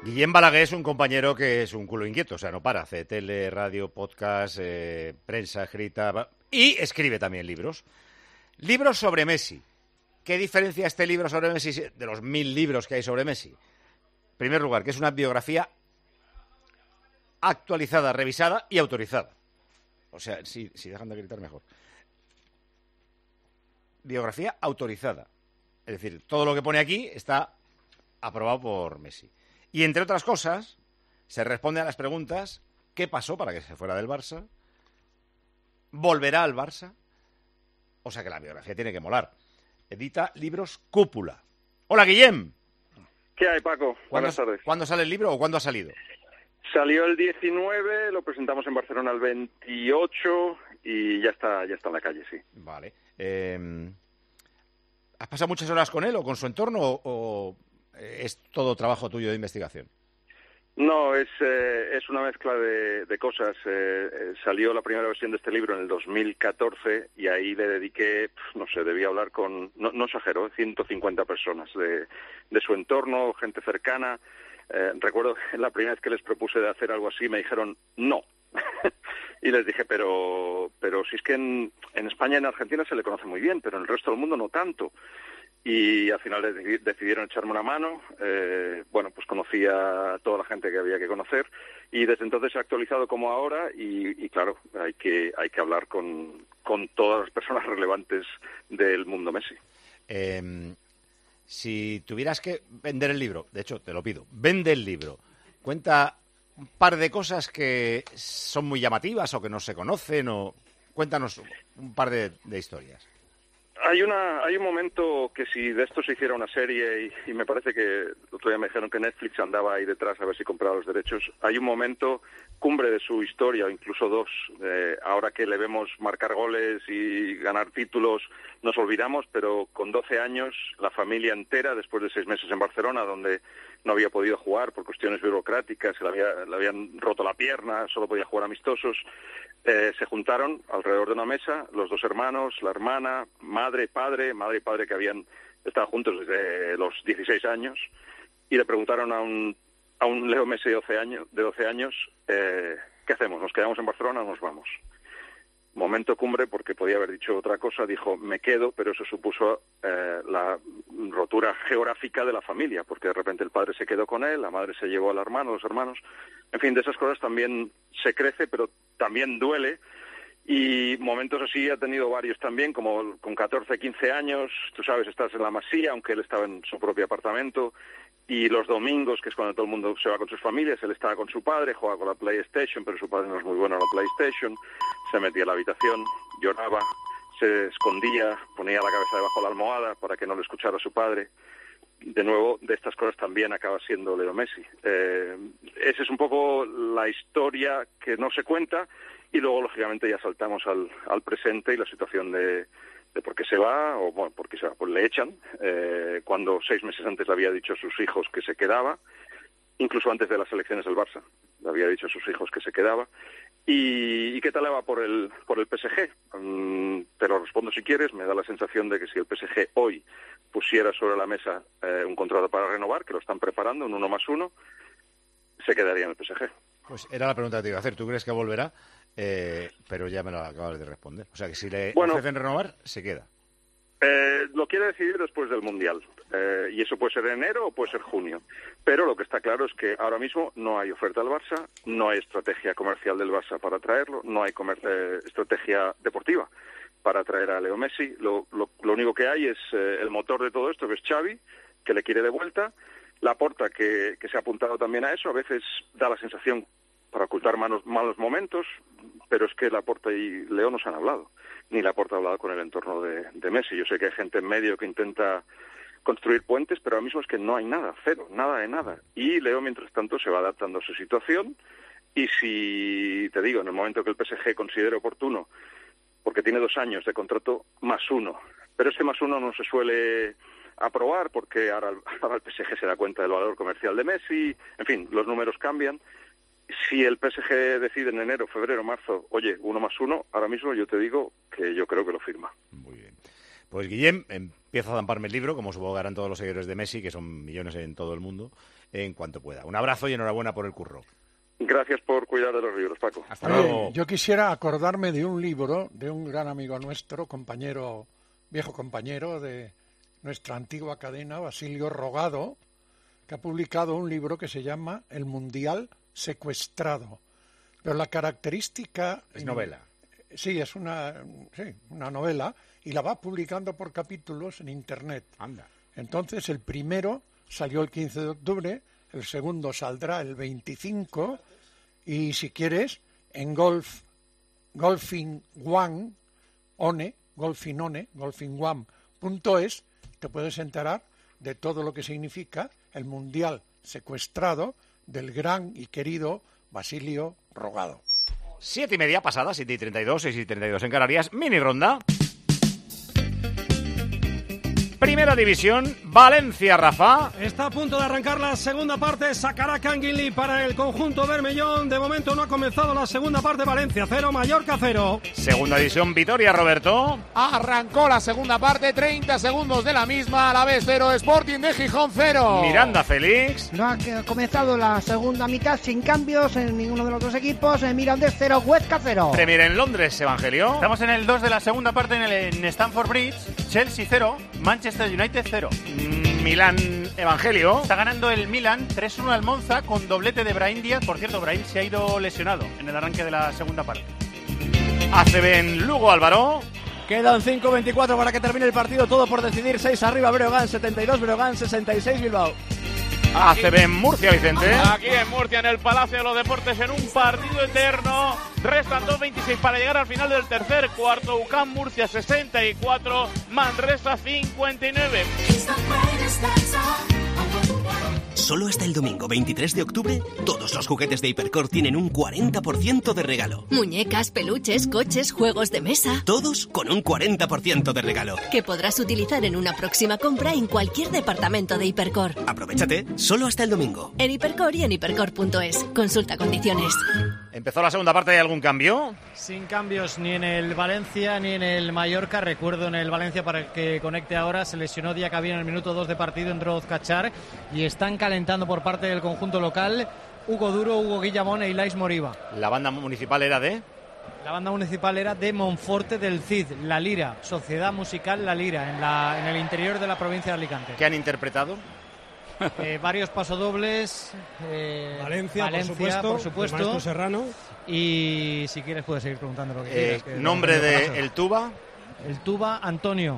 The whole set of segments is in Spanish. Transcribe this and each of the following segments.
Guillem Balaguer es un compañero que es un culo inquieto, o sea, no para, hace tele, radio, podcast, prensa escrita y escribe también libros. Libros sobre Messi. ¿Qué diferencia este libro sobre Messi de los 1000 libros que hay sobre Messi? En primer lugar, que es una biografía actualizada, revisada y autorizada. O sea, si dejan de gritar mejor. Biografía autorizada. Es decir, todo lo que pone aquí está aprobado por Messi. Y entre otras cosas, se responde a las preguntas: ¿qué pasó para que se fuera del Barça? ¿Volverá al Barça? O sea que la biografía tiene que molar. Edita libros Cúpula. Hola, Guillem. ¿Qué hay, Paco? Buenas tardes. ¿Cuándo sale el libro o cuándo ha salido? Salió el 19, lo presentamos en Barcelona el 28 y ya está en la calle, sí. Vale. ¿Has pasado muchas horas con él o con su entorno o es todo trabajo tuyo de investigación? No, es una mezcla de cosas. Salió la primera versión de este libro en el 2014 y ahí le dediqué, no sé, debía hablar con, no exagero, 150 personas de su entorno, gente cercana. Recuerdo que la primera vez que les propuse de hacer algo así me dijeron no. Y les dije, pero si es que en España y en Argentina se le conoce muy bien, pero en el resto del mundo no tanto. Y al final decidieron echarme una mano. Bueno, pues conocí a toda la gente que había que conocer y desde entonces se ha actualizado como ahora y claro, hay que hablar con todas las personas relevantes del mundo Messi. Si tuvieras que vender el libro, de hecho te lo pido, vende el libro, cuenta un par de cosas que son muy llamativas o que no se conocen, o cuéntanos un par de historias. Hay un momento que si de esto se hiciera una serie y me parece que el otro día me dijeron que Netflix andaba ahí detrás a ver si compraba los derechos. Hay un momento cumbre de su historia, o incluso dos. Ahora que le vemos marcar goles y ganar títulos, nos olvidamos, pero con 12 años la familia entera, después de 6 meses en Barcelona, donde no había podido jugar por cuestiones burocráticas, le habían roto la pierna, solo podía jugar amistosos. Se juntaron alrededor de una mesa los dos hermanos, la hermana, madre y padre que habían estado juntos desde los 16 años y le preguntaron a un Leo Messi de 12 años, ¿qué hacemos? ¿Nos quedamos en Barcelona o nos vamos? Momento cumbre, porque podía haber dicho otra cosa, dijo, me quedo, pero eso supuso la rotura geográfica de la familia, porque de repente el padre se quedó con él, la madre se llevó al hermano, los hermanos. En fin, de esas cosas también se crece, pero también duele. Y momentos así ha tenido varios también, como con 14, 15 años, tú sabes, estás en la Masía, aunque él estaba en su propio apartamento, y los domingos, que es cuando todo el mundo se va con sus familias, él estaba con su padre, juega con la PlayStation, pero su padre no es muy bueno en la PlayStation, se metía en la habitación, lloraba, se escondía, ponía la cabeza debajo de la almohada para que no le escuchara a su padre. De nuevo, de estas cosas también acaba siendo Leo Messi. Esa es un poco la historia que no se cuenta y luego, lógicamente, ya saltamos al presente y la situación de por qué se va, o bueno, por qué se va, pues le echan, cuando 6 meses antes le había dicho a sus hijos que se quedaba, incluso antes de las elecciones del Barça, le había dicho a sus hijos que se quedaba. ¿Y qué tal le va por el PSG? Te lo respondo si quieres. Me da la sensación de que si el PSG hoy pusiera sobre la mesa un contrato para renovar, que lo están preparando, un 1+1, se quedaría en el PSG. Pues era la pregunta que te iba a hacer. ¿Tú crees que volverá? Pero ya me lo acabas de responder. O sea, que si le ofrecen renovar, se queda. Lo quiere decidir después del Mundial. Y eso puede ser enero o puede ser junio. Pero lo que está claro es que ahora mismo no hay oferta al Barça, no hay estrategia comercial del Barça para traerlo, no hay estrategia deportiva para traer a Leo Messi. Lo único que hay es el motor de todo esto, que es Xavi, que le quiere de vuelta. Laporta, que se ha apuntado también a eso. A veces da la sensación para ocultar malos momentos, pero es que Laporta y Leo no se han hablado. Ni Laporta ha hablado con el entorno de Messi. Yo sé que hay gente en medio que intenta construir puentes, pero ahora mismo es que no hay nada, cero, nada de nada. Y Leo, mientras tanto, se va adaptando a su situación. Y si, te digo, en el momento que el PSG considere oportuno, porque tiene 2 años de contrato +1, pero este +1 no se suele aprobar porque ahora el PSG se da cuenta del valor comercial de Messi, en fin, los números cambian. Si el PSG decide en enero, febrero, marzo, oye, 1+1, ahora mismo yo te digo que yo creo que lo firma. Muy bien. Pues Guillem, empieza a zamparme el libro, como supongo que harán todos los seguidores de Messi, que son millones en todo el mundo. en cuanto pueda. Un abrazo y enhorabuena por el curro. Gracias por cuidar de los libros, Paco. Hasta luego. Yo quisiera acordarme de un libro de un gran amigo nuestro, viejo compañero de nuestra antigua cadena, Basilio Rogado, que ha publicado un libro que se llama El Mundial Secuestrado. Pero la característica... Es novela. Sí, es una novela, y la va publicando por capítulos en Internet. Anda. Entonces, el primero salió el 15 de octubre, el segundo saldrá el 25, y si quieres, en golfingone.es, te puedes enterar de todo lo que significa el Mundial Secuestrado del gran y querido Basilio Rogado. 7:30 pasadas, 7:32, 6:32 en Canarias, mini ronda. Primera división, Valencia, Rafa. Está a punto de arrancar la segunda parte, sacará Kangin Lee para el conjunto bermellón. De momento no ha comenzado la segunda parte, Valencia 0, Mallorca 0. Segunda división, Vitoria, Roberto. Arrancó la segunda parte, 30 segundos de la misma, a la vez 0, Sporting de Gijón 0. Miranda, Félix. No ha comenzado la segunda mitad sin cambios en ninguno de los dos equipos. Mirandés 0, Huesca 0. Premier en Londres, Evangelio. Estamos en el 2 de la segunda parte en Stamford Bridge. Chelsea 0, Manchester United 0. Milán, Evangelio. Está ganando el Milan 3-1 al Monza con doblete de Brahim Díaz. Por cierto, Brahim se ha ido lesionado en el arranque de la segunda parte. ACB en Lugo, Álvaro. Quedan 5:24 para que termine el partido, todo por decidir. 6 arriba, Breogán 72, Breogán 66, Bilbao. ACB en Murcia, Vicente. Aquí en Murcia, en el Palacio de los Deportes, en un partido eterno. Restan 2:26 para llegar al final del tercer cuarto. UCAM Murcia 64, Manresa 59. Solo hasta el domingo 23 de octubre, todos los juguetes de Hipercor tienen un 40% de regalo. Muñecas, peluches, coches, juegos de mesa. Todos con un 40% de regalo. Que podrás utilizar en una próxima compra en cualquier departamento de Hipercor. Aprovéchate, solo hasta el domingo. En Hipercor y en hipercor.es. Consulta condiciones. Empezó la segunda parte, ¿hay algún cambio? Sin cambios ni en el Valencia ni en el Mallorca. Recuerdo en el Valencia, para el que conecte ahora, se lesionó Diacabí en el minuto 2 de partido, entró Ozcachar y están calentando por parte del conjunto local Hugo Duro, Hugo Guillamón e Ilais Moriba. ¿La banda municipal era de? La banda municipal era de Monforte del Cid, La Lira, Sociedad Musical La Lira, en el interior de la provincia de Alicante. ¿Qué han interpretado? Varios pasodobles. Valencia, por supuesto. Maestro Serrano. Y si quieres puedes seguir preguntando lo que quieras. ¿Nombre de el tuba? El tuba, Antonio.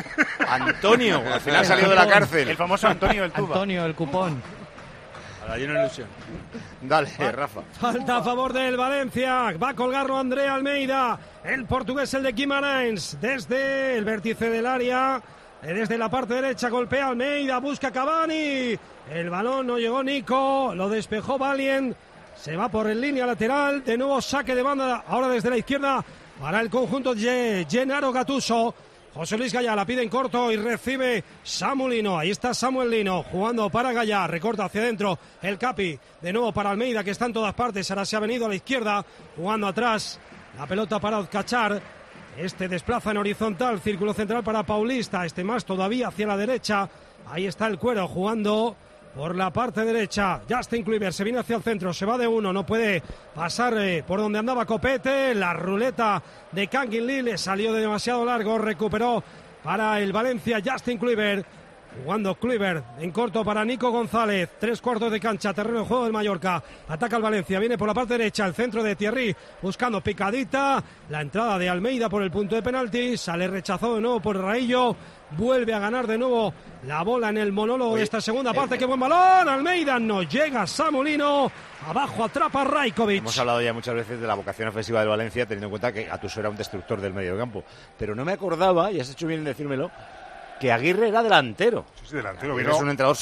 Antonio, al final salió de la cárcel. El famoso Antonio el tuba. Antonio, el cupón. Ahora hay una ilusión. Dale, Rafa. Falta a favor del Valencia. Va a colgarlo André Almeida. El portugués, el de Guimarães. Desde el vértice del área. Desde la parte derecha golpea Almeida. Busca Cavani. El balón no llegó Nico. Lo despejó Valien. Se va por en línea lateral. De nuevo saque de banda. Ahora desde la izquierda para el conjunto de Gennaro Gattuso. José Luis Gallá la pide en corto y recibe Samuel Lino. Ahí está Samuel Lino jugando para Gallá. Recorta hacia adentro el Capi. De nuevo para Almeida, que está en todas partes. Ahora se ha venido a la izquierda. Jugando atrás. La pelota para Ozcachar. Este desplaza en horizontal. Círculo central para Paulista. Este más todavía hacia la derecha. Ahí está el Cuero jugando por la parte derecha. Justin Kluivert se viene hacia el centro. Se va de uno. No puede pasar por donde andaba Copete. La ruleta de Kangin Lee le salió de demasiado largo. Recuperó para el Valencia Justin Kluivert. Jugando Kluivert en corto para Nico González. 3/4 de cancha, terreno de juego del Mallorca. Ataca el Valencia, viene por la parte derecha. El centro de Thierry buscando picadita. La entrada de Almeida por el punto de penalti. Sale rechazado de nuevo por Raillo. Vuelve a ganar de nuevo la bola en el monólogo de esta segunda parte. ¡Qué buen balón! Almeida no llega. Samulino. Abajo atrapa Rajkovic. Hemos hablado ya muchas veces de la vocación ofensiva del Valencia, teniendo en cuenta que Gattuso era un destructor del medio campo. Pero no me acordaba, y has hecho bien en decírmelo, que Aguirre era delantero. Sí, delantero. Es un entrenador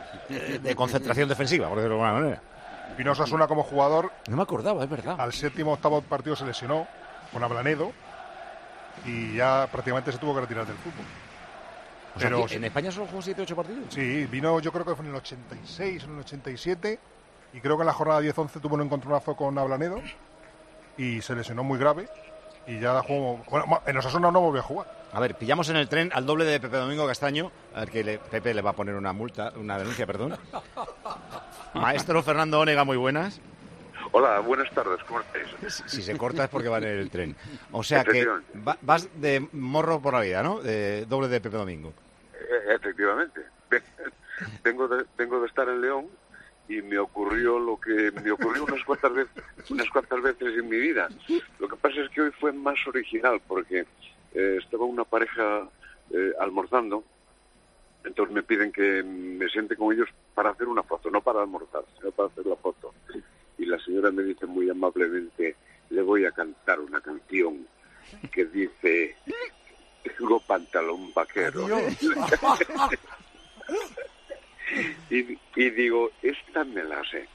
de concentración defensiva, por decirlo de alguna manera. Vino Osasuna como jugador. No me acordaba, es verdad. Al 7º, 8º partido se lesionó con Ablanedo y ya prácticamente se tuvo que retirar del fútbol. O sea, ¿en España solo jugó 7 o 8 partidos? Sí, vino, yo creo que fue en el 86, en el 87, y creo que en la jornada 10-11 tuvo un encontronazo con Ablanedo y se lesionó muy grave. Y ya jugó. Bueno, en Osasuna no volvió a jugar. A ver, pillamos en el tren al doble de Pepe Domingo Castaño. A ver que Pepe le va a poner una denuncia, perdón. Maestro Fernando Onega, muy buenas. Hola, buenas tardes, ¿cómo estáis? Si se corta es porque va en el tren. O sea que vas de morro por la vida, ¿no? De doble de Pepe Domingo. Efectivamente. Vengo de estar en León y me ocurrió lo que me ocurrió unas cuantas veces en mi vida. Lo que pasa es que hoy fue más original porque estaba una pareja almorzando, entonces me piden que me siente con ellos para hacer una foto, no para almorzar, sino para hacer la foto. Y la señora me dice muy amablemente, le voy a cantar una canción que dice, tengo pantalón vaquero. y digo, esta me la sé.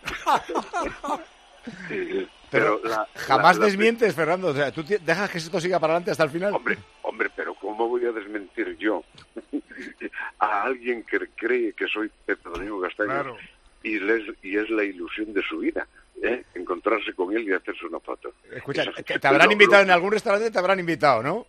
Pero jamás desmientes, Fernando. O sea, tú dejas que esto siga para adelante hasta el final. Hombre, pero ¿cómo voy a desmentir yo a alguien que cree que soy Pepe Domingo Castaño? Claro. Y es la ilusión de su vida, encontrarse con él y hacerse una foto. Escucha, te habrán invitado en algún restaurante, te habrán invitado, ¿no?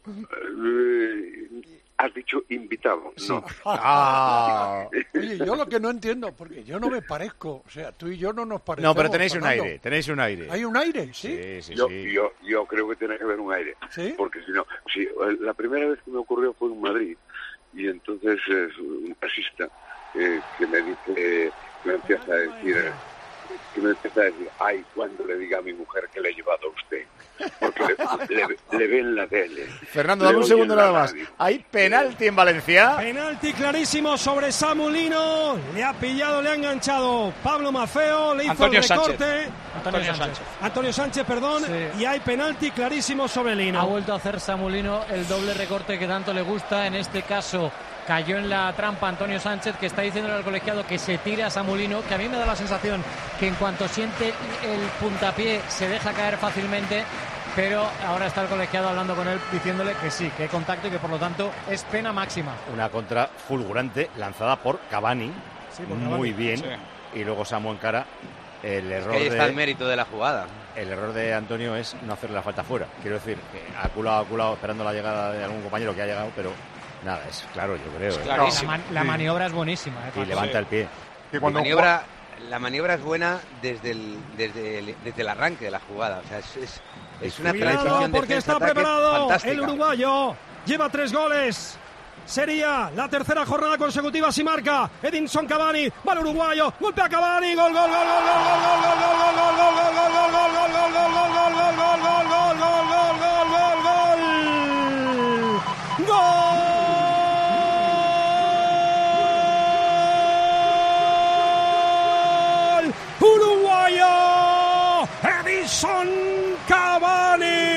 Has dicho invitado, sí. No. Oye, yo lo que no entiendo, porque yo no me parezco, o sea, tú y yo no nos parecemos. No, pero tenéis un aire. ¿Hay un aire? Sí. Yo creo que tiene que haber un aire. ¿Sí? Porque si no, la primera vez que me ocurrió fue en Madrid, y entonces un taxista que me empieza a decir, ay, cuando le diga a mi mujer que le he llevado a usted, porque le ve en la tele. Fernando, dame un segundo nada más. ¿Hay penalti en Valencia? Penalti clarísimo sobre Samu Lino. Le ha pillado, le ha enganchado Pablo Maffeo, le hizo el recorte. Antonio Sánchez, perdón. Sí. Y hay penalti clarísimo sobre Lino. Ha vuelto a hacer Samu Lino el doble recorte que tanto le gusta. En este caso cayó en la trampa Antonio Sánchez, que está diciéndole al colegiado que se tira a Samu Lino, que a mí me da la sensación que en cuanto siente el puntapié se deja caer fácilmente, pero ahora está el colegiado hablando con él diciéndole que sí, que hay contacto y que por lo tanto es pena máxima. Una contra fulgurante lanzada por Cavani, muy bien, y luego Samu encara. El error ahí está el mérito de la jugada. El error de Antonio es no hacerle la falta fuera. Quiero decir, que ha culado esperando la llegada de algún compañero que ha llegado, pero nada, es claro, yo creo. La maniobra es buenísima. Y levanta el pie. La maniobra es buena desde el arranque de la jugada. O sea, es una transición porque está preparado el uruguayo. Lleva 3 goles. Sería la tercera jornada consecutiva si marca Edinson Cavani, va el uruguayo, golpea Cavani, gol, gol, gol, gol, gol, gol, gol, uruguayo, Edinson Cavani.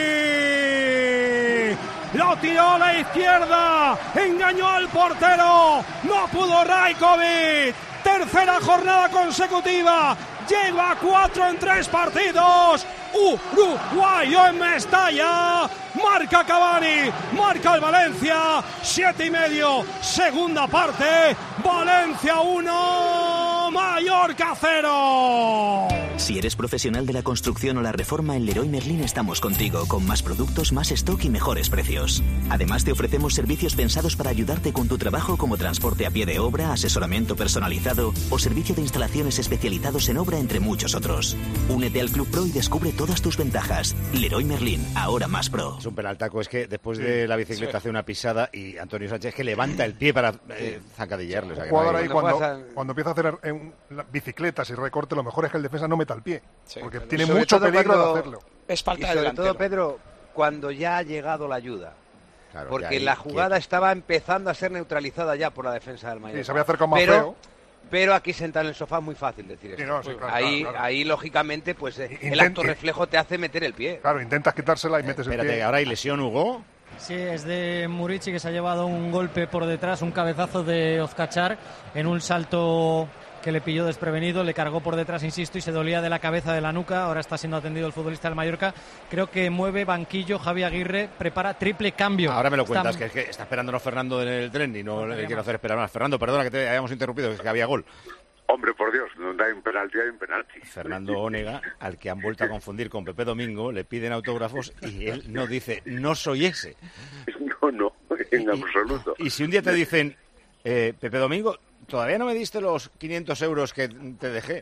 Lo tiró a la izquierda, engañó al portero, no pudo Rajkovic. Tercera jornada consecutiva, llega a 4 en 3 partidos. Uruguayo en Mestalla, marca Cavani, marca el Valencia, 7:30, segunda parte, Valencia 1, Mallorca 0. Si eres profesional de la construcción o la reforma, en Leroy Merlin estamos contigo, con más productos, más stock y mejores precios. Además, te ofrecemos servicios pensados para ayudarte con tu trabajo, como transporte a pie de obra, asesoramiento personalizado o servicio de instalaciones especializados en obra, entre muchos otros. Únete al Club Pro y descubre todas tus ventajas. Leroy Merlin, ahora más pro. Es un penaltaco, es que después de la bicicleta hace una pisada y Antonio Sánchez que levanta el pie para zancadillarle. O sea, el jugador ahí cuando empieza a hacer bicicletas y recorte, lo mejor es que el defensa no meta el pie, porque tiene mucho peligro de hacerlo. Es falta de delantero. Sobre todo, Pedro, cuando ya ha llegado la ayuda. Claro, porque la jugada estaba empezando a ser neutralizada ya por la defensa del Mallorca. Sí, se había acercado más feo. Pero aquí sentado en el sofá es muy fácil decir eso. Sí, no, sí, claro, ahí lógicamente, pues el acto reflejo te hace meter el pie. Claro, intentas quitársela y metes el pie. Espérate, ahora hay lesión, Hugo. Sí, es de Murici, que se ha llevado un golpe por detrás, un cabezazo de Ozkachar en un salto que le pilló desprevenido, le cargó por detrás, insisto, y se dolía de la cabeza, de la nuca. Ahora está siendo atendido el futbolista del Mallorca. Creo que mueve banquillo Javi Aguirre, prepara triple cambio. Ahora me lo cuentas, que es que está esperándonos Fernando en el tren y no le quiero hacer esperar más. Fernando, perdona que te hayamos interrumpido, es que había gol. Hombre, por Dios, donde hay un penalti, hay un penalti. Fernando Onega, al que han vuelto a confundir con Pepe Domingo, le piden autógrafos y él no dice, no soy ese. No, en absoluto. Y si un día te dicen, Pepe Domingo, todavía no me diste los 500 euros que te dejé.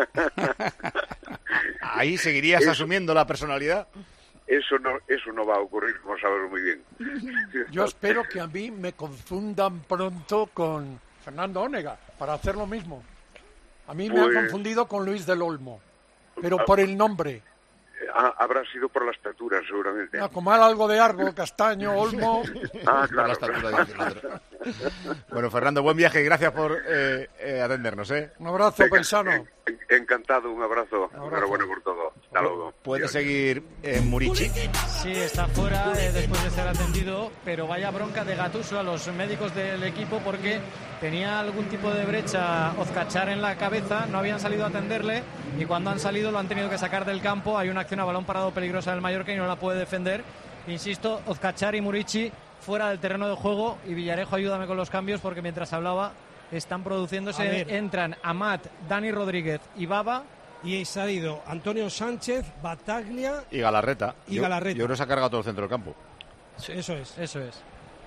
Ahí seguirías asumiendo la personalidad. Eso no va a ocurrir, como sabes muy bien. Yo espero que a mí me confundan pronto con Fernando Onega para hacer lo mismo. A mí me han confundido con Luis del Olmo, pero por el nombre. Habrá sido por la estatura, seguramente. Como era algo de Argo, Castaño, Olmo. Claro. Por la estatura, dice el otro. Bueno, Fernando, buen viaje y gracias por atendernos. Un abrazo, paisano. Encantado, un abrazo. Enhorabuena por todo. Hasta luego. ¿Puede seguir Murici? Sí, está fuera después de ser atendido, pero vaya bronca de Gattuso a los médicos del equipo porque tenía algún tipo de brecha Ozkachar en la cabeza, no habían salido a atenderle y cuando han salido lo han tenido que sacar del campo. Hay una acción a balón parado peligrosa del Mallorca y no la puede defender. Insisto, Ozkachar y Murici fuera del terreno de juego y Villarejo, ayúdame con los cambios porque mientras hablaba están produciéndose, entran Amat, Dani Rodríguez y Baba. Y se ha ido Antonio Sánchez, Bataglia y Galarreta. Yo creo que se ha cargado todo el centro del campo. Sí. Eso es.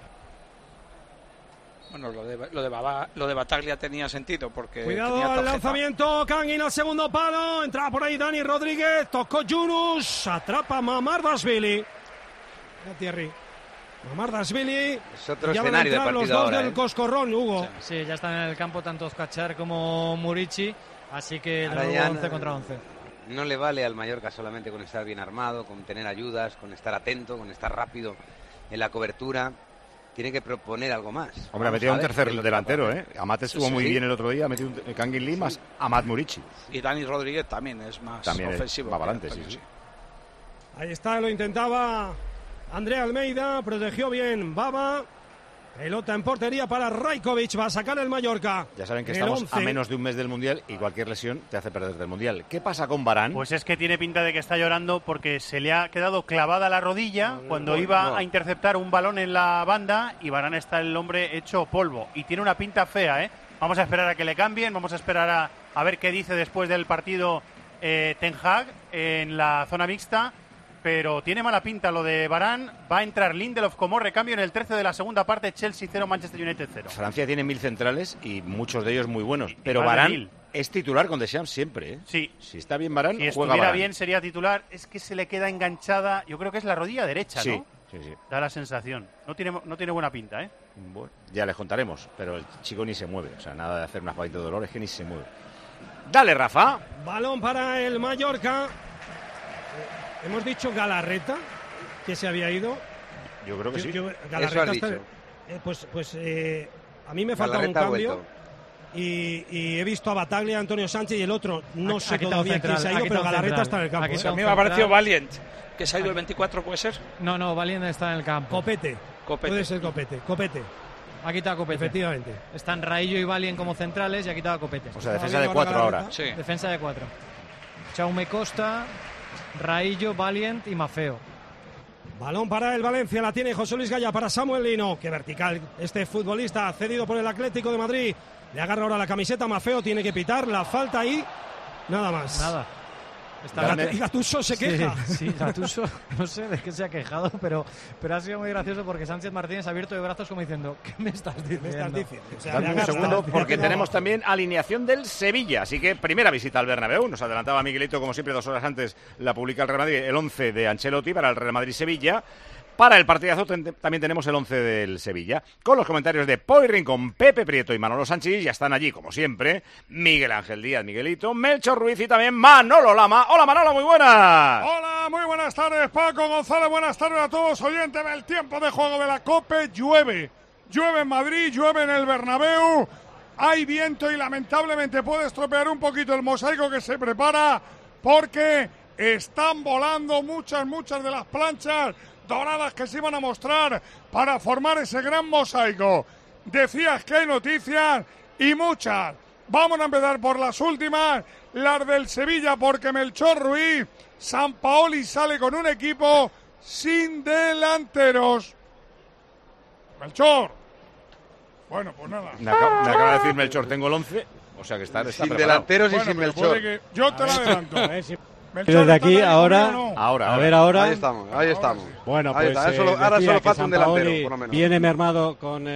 Bueno, lo de Bataglia tenía sentido porque... Cuidado al lanzamiento, Kangin al segundo palo, entraba por ahí Dani Rodríguez, tocó Yunus, atrapa Mamardashvili. Thierry. Mamardashvili. Es otro escenario de partido los dos ahora, del Coscorrón, Hugo. Sí, ya están en el campo tanto Ozkachar como Murici, así que de nuevo 11 contra 11. No le vale al Mallorca solamente con estar bien armado, con tener ayudas, con estar atento, con estar rápido en la cobertura. Tiene que proponer algo más. Hombre, ha metido un tercer delantero, ¿eh? Amat estuvo muy bien el otro día, ha metido un Kangin Lee más Amat Murici. Y Dani Rodríguez también es más ofensivo. Va para adelante, sí. Ahí está, lo intentaba André Almeida, protegió bien Baba. Pelota en portería para Rajkovic, va a sacar el Mallorca. Ya saben que estamos a menos de un mes del Mundial y cualquier lesión te hace perder del Mundial. ¿Qué pasa con Varane? Pues es que tiene pinta de que está llorando porque se le ha quedado clavada la rodilla cuando iba a interceptar un balón en la banda y Varane está el hombre hecho polvo. Y tiene una pinta fea, ¿eh? Vamos a esperar a que le cambien, vamos a esperar a ver qué dice después del partido Ten Hag en la zona mixta. Pero tiene mala pinta lo de Varane. Va a entrar Lindelof como recambio en el 13 de la segunda parte. Chelsea 0, Manchester United 0. Francia tiene 1000 centrales y muchos de ellos muy buenos. Pero Varane es titular con Deschamps siempre, ¿eh? Sí. Si está bien Varane, si juega estuviera Varane. bien sería titular. Es que se le queda enganchada. Yo creo que es la rodilla derecha, ¿no? Sí. Da la sensación. No tiene buena pinta, ¿eh? Bueno, ya les contaremos. Pero el chico ni se mueve. O sea, nada de hacer una patita de dolor, es que ni se mueve. Dale, Rafa. Balón para el Mallorca. Hemos dicho Galarreta, que se había ido. Yo creo que sí. Galarreta está, pues a mí me falta un cambio. Y he visto a Bataglia, Antonio Sánchez y el otro. No sé todavía quién se ha ido, pero Galarreta está en el campo. A mí me ha parecido Valiant, que se ha ido el 24, ¿puede ser? No, Valiant está en el campo. Copete. Puede ser Copete. Ha quitado a Copete. Efectivamente. Están Raillo y Valiant como centrales y ha quitado a Copete. O sea, defensa de 4 ahora. Sí. Defensa de 4. Jaume Costa, Raillo, Valiant y Mafeo. Balón para el Valencia, la tiene José Luis Gaya para Samuel Lino. Qué vertical este futbolista, cedido por el Atlético de Madrid. Le agarra ahora la camiseta Mafeo, tiene que pitar la falta y nada más. Nada. Y Gattuso se queja. Sí, Gattuso, no sé de qué se ha quejado, pero ha sido muy gracioso porque Sánchez Martínez ha abierto de brazos como diciendo, ¿qué me estás diciendo? O sea, dame un segundo, porque tenemos también alineación del Sevilla, así que primera visita al Bernabéu. Nos adelantaba Miguelito, como siempre, 2 horas antes la publica el Real Madrid, el 11 de Ancelotti para el Real Madrid-Sevilla. Para el partidazo también tenemos el 11 del Sevilla, con los comentarios de Poi Rincón, Pepe Prieto y Manolo Sánchez. Ya están allí, como siempre, Miguel Ángel Díaz, Miguelito, Melchor Ruiz y también Manolo Lama. Hola Manolo, muy buenas. Hola, muy buenas tardes Paco González, buenas tardes a todos oyentes del tiempo de juego de la COPE. Llueve en Madrid, llueve en el Bernabéu, hay viento y lamentablemente puede estropear un poquito el mosaico que se prepara porque están volando muchas de las planchas doradas que se iban a mostrar para formar ese gran mosaico. Decías que hay noticias y muchas. Vamos a empezar por las últimas, las del Sevilla, porque Melchor Ruiz, Sampaoli sale con un equipo sin delanteros. Melchor. Bueno, pues nada. Me acaba de decir Melchor, tengo el 11, o sea que está sin preparado. Delanteros y sin Melchor. Yo te lo adelanto. Pero de aquí ahora, a ver ahora. Ahí estamos. Bueno, ahí pues ahora solo falta un delantero, por lo menos. Viene mermado con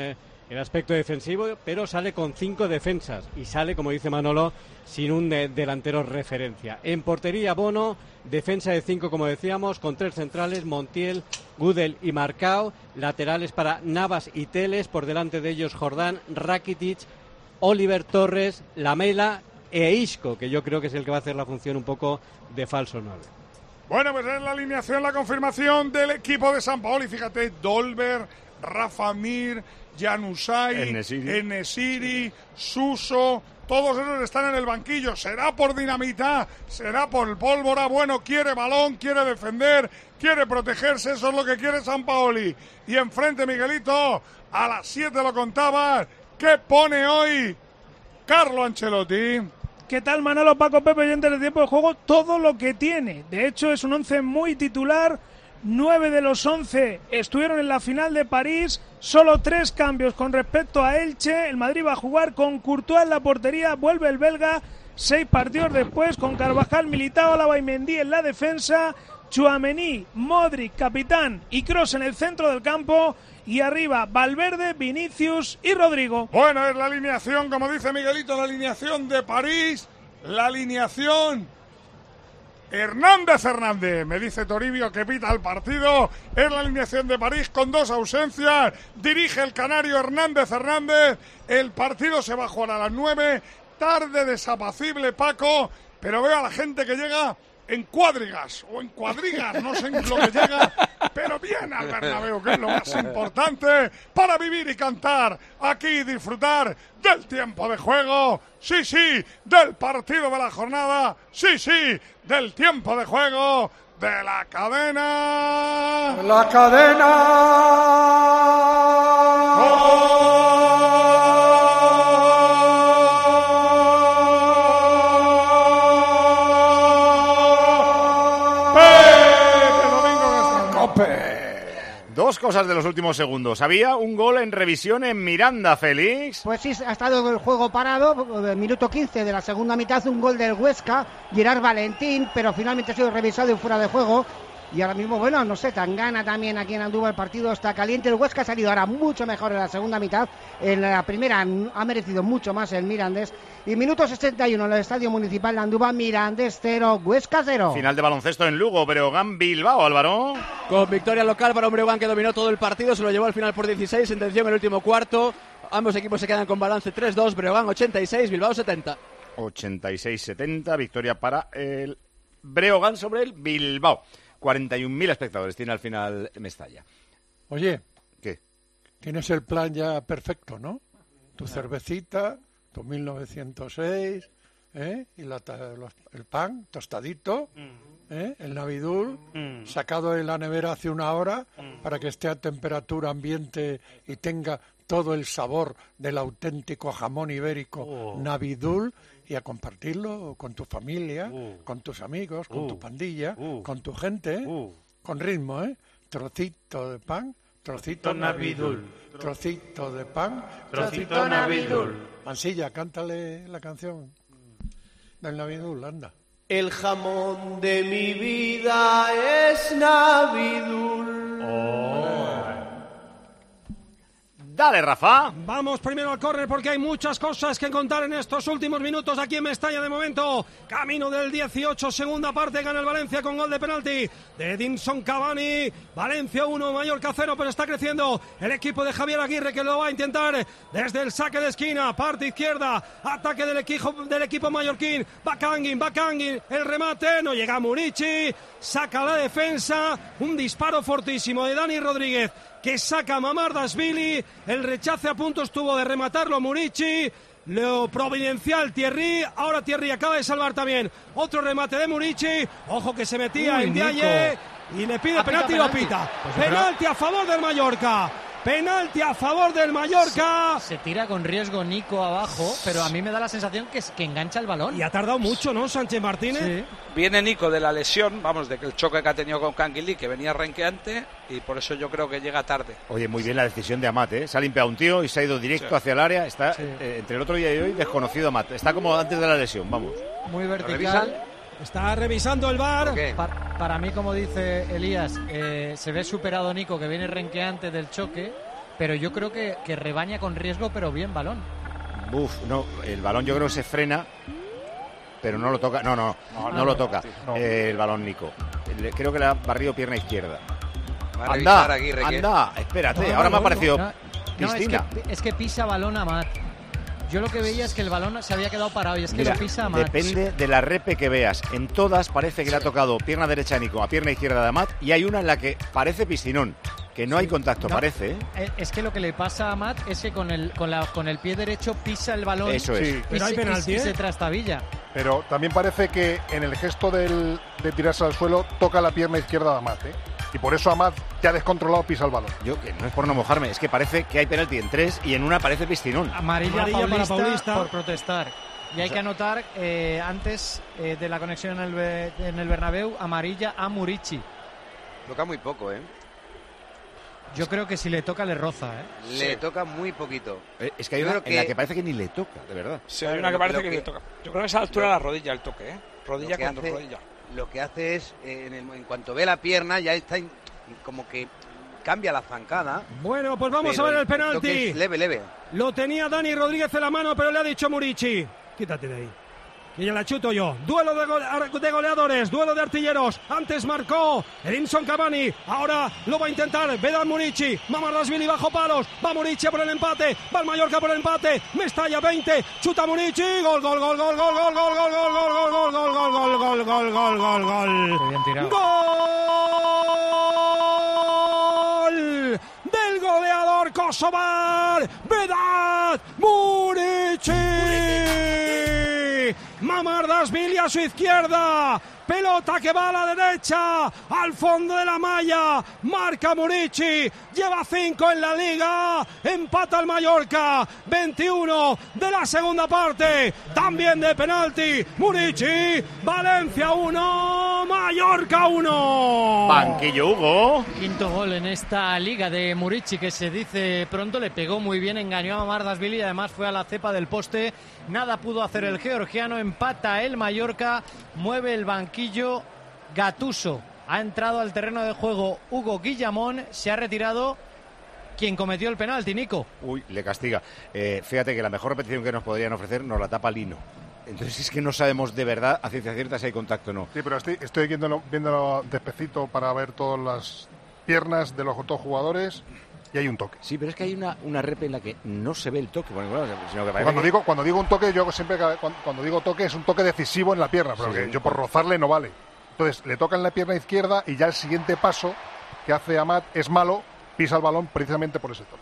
el aspecto defensivo, pero sale con 5 defensas y sale, como dice Manolo, sin un delantero referencia. En portería, Bono, defensa de 5, como decíamos, con 3 centrales, Montiel, Gudel y Marcao, laterales para Navas y Teles, por delante de ellos Jordán, Rakitic, Oliver Torres, Lamela e Isco, que yo creo que es el que va a hacer la función un poco de falso 9. Bueno, pues es la alineación, la confirmación del equipo de Sampaoli. Fíjate, Dolber, Rafa Mir, Januzaj, En-Nesyri, Suso, todos esos están en el banquillo. Será por dinamita, será por pólvora. Bueno, quiere balón, quiere defender, quiere protegerse, eso es lo que quiere Sampaoli. Y enfrente, Miguelito, a las 7 lo contabas, ¿qué pone hoy Carlo Ancelotti? ¿Qué tal, Manolo, Paco, Pepe, oyentes de Tiempo de Juego? Todo lo que tiene. De hecho, es un 11 muy titular. 9 de los 11 estuvieron en la final de París. Solo 3 cambios con respecto a Elche. El Madrid va a jugar con Courtois en la portería. Vuelve el belga 6 partidos después con Carvajal, Militao, Álava y Mendy en la defensa. Tchouaméni, Modric, capitán, y Kroos en el centro del campo. Y arriba, Valverde, Vinicius y Rodrigo. Bueno, es la alineación, como dice Miguelito, la alineación de París. La alineación Hernández. Me dice Toribio que pita el partido. Es la alineación de París con 2 ausencias. Dirige el canario Hernández. El partido se va a jugar a las 9. Tarde desapacible, Paco. Pero veo a la gente que llega en cuadrigas o en cuadrigas, no sé en lo que llega, pero bien al Bernabéu, que es lo más importante para vivir y cantar aquí y disfrutar del tiempo de juego. Sí, del partido de la jornada. Sí, del tiempo de juego de la cadena. La cadena. Dos cosas de los últimos segundos. Había un gol en revisión en Miranda, Félix. Pues sí, ha estado el juego parado, minuto 15 de la segunda mitad, un gol del Huesca, Gerard Valentín, pero finalmente ha sido revisado y fuera de juego. Y ahora mismo, bueno, no sé, Tangana también aquí en Andúba, el partido está caliente. El Huesca ha salido ahora mucho mejor en la segunda mitad. En la primera ha merecido mucho más el Mirandés. Y minuto 61 en el Estadio Municipal de Andúba, Mirandés 0, Huesca 0. Final de baloncesto en Lugo, Breogán Bilbao, Álvaro. Con victoria local para un Breogán que dominó todo el partido, se lo llevó al final por 16, sentenció en el último cuarto. Ambos equipos se quedan con balance 3-2, Breogán 86, Bilbao 70. 86-70, victoria para el Breogán sobre el Bilbao. 41.000 espectadores tiene al final Mestalla. Oye, ¿qué? Tienes el plan ya perfecto, ¿no? Tu cervecita, tu 1906, y el pan tostadito, el Navidul, sacado de la nevera hace una hora para que esté a temperatura ambiente y tenga todo el sabor del auténtico jamón ibérico Navidul, y a compartirlo con tu familia, con tus amigos, con tu pandilla, con tu gente, con ritmo, Trocito de pan, trocito Navidul, trocito de pan, trocito Navidul. Mansilla, cántale la canción del Navidul, anda. El jamón de mi vida es Navidul. Dale, Rafa. Vamos primero al córner porque hay muchas cosas que contar en estos últimos minutos aquí en Mestalla de momento. Camino del 18, segunda parte, gana el Valencia con gol de penalti de Edinson Cavani. Valencia 1, Mallorca 0, pero está creciendo el equipo de Javier Aguirre, que lo va a intentar desde el saque de esquina, parte izquierda, ataque del equipo mallorquín. Bakangin, el remate, no llega Murici, saca la defensa, un disparo fortísimo de Dani Rodríguez, que saca Mamardashvili, el rechace a punto estuvo de rematarlo Murici, lo providencial Thierry, ahora Thierry acaba de salvar también otro remate de Murici, ojo que se metía en Diaye y le pide penalti y lo pita. Penalti a favor del Mallorca. Penalti a favor del Mallorca. Se tira con riesgo Nico abajo, pero a mí me da la sensación que engancha el balón. Y ha tardado mucho, ¿no, Sánchez Martínez? Sí. Viene Nico de la lesión, de que el choque que ha tenido con Canguilí, que venía renqueante, y por eso yo creo que llega tarde. Oye, muy bien la decisión de Amat, Se ha limpiado un tío y se ha ido directo hacia el área. Está entre el otro día y hoy desconocido Amat. Está como antes de la lesión, vamos. Muy vertical. Está revisando el VAR. Para mí, como dice Elías, se ve superado Nico, que viene renqueante del choque, pero yo creo que rebaña con riesgo, pero bien balón. No, el balón yo creo que se frena, pero no lo toca. No lo toca. El balón, Nico. Creo que le ha barrido pierna izquierda. Anda, espérate, ahora me ha parecido Cristina. Es que pisa balón Amat. Yo lo que veía es que el balón se había quedado parado y es que lo pisa Amat. Depende de la repe que veas. En todas parece que le ha tocado pierna derecha a Nico a pierna izquierda de Amat, y hay una en la que parece piscinón, que no hay contacto, parece. Es que lo que le pasa a Amat es que con el pie derecho pisa el balón. Eso es. Pero hay penalti, y se trastabilla. Pero también parece que en el gesto de tirarse al suelo toca la pierna izquierda de Amat, y por eso Amat, ya descontrolado, pisa el balón. Yo, que no es por no mojarme, es que parece que hay penalti en 3 y en una parece piscinón. Amarilla para Paulista por protestar. Y hay que anotar, antes de la conexión en el Bernabéu, amarilla a Murici. Toca muy poco, Yo creo que si le toca le roza, Le toca muy poquito. Es que hay una en la que parece que ni le toca, de verdad. Sí, hay una que parece que le toca. Yo creo que es a la altura de la rodilla el toque, Rodilla contra rodilla. Lo que hace es, en cuanto ve la pierna, ya está como que cambia la zancada. Bueno, pues vamos a ver el penalti. Leve. Lo tenía Dani Rodríguez en la mano, pero le ha dicho Murici: quítate de ahí, que ya la chuto yo. Duelo de goleadores, duelo de artilleros. Antes marcó Edinson Cavani, ahora lo va a intentar Vedat Murici. Mamardashvili bajo palos, va Murici por el empate, va el Mallorca por el empate. Mestalla 20, chuta Murici, gol. Bien tirado. Gol del goleador kosovar, Vedat Murici. Mamardashvili a su izquierda, pelota que va a la derecha, al fondo de la malla, marca Murici, lleva 5 en la liga, empata el Mallorca, 21 de la segunda parte, también de penalti, Murici, Valencia 1, Mallorca 1. Banquillo Hugo. Quinto gol en esta liga de Murici, que se dice pronto, le pegó muy bien, engañó a Mamardashvili y además fue a la cepa del poste, nada pudo hacer el georgiano, empata el Mallorca, mueve el banquillo Gattuso, ha entrado al terreno de juego Hugo Guillamón, se ha retirado quien cometió el penalti, Nico. Uy, le castiga. Fíjate que la mejor repetición que nos podrían ofrecer nos la tapa Lino. Entonces es que no sabemos de verdad a ciencia cierta si hay contacto o no. Sí, pero estoy viéndolo despacito para ver todas las piernas de los dos jugadores y hay un toque. Sí, pero es que hay una rep en la que no se ve el toque. Bueno, sino que cuando digo un toque, yo siempre cuando digo toque es un toque decisivo en la pierna, porque yo por rozarle no vale. Entonces le toca en la pierna izquierda y ya el siguiente paso que hace Amat es malo, pisa el balón precisamente por ese toque.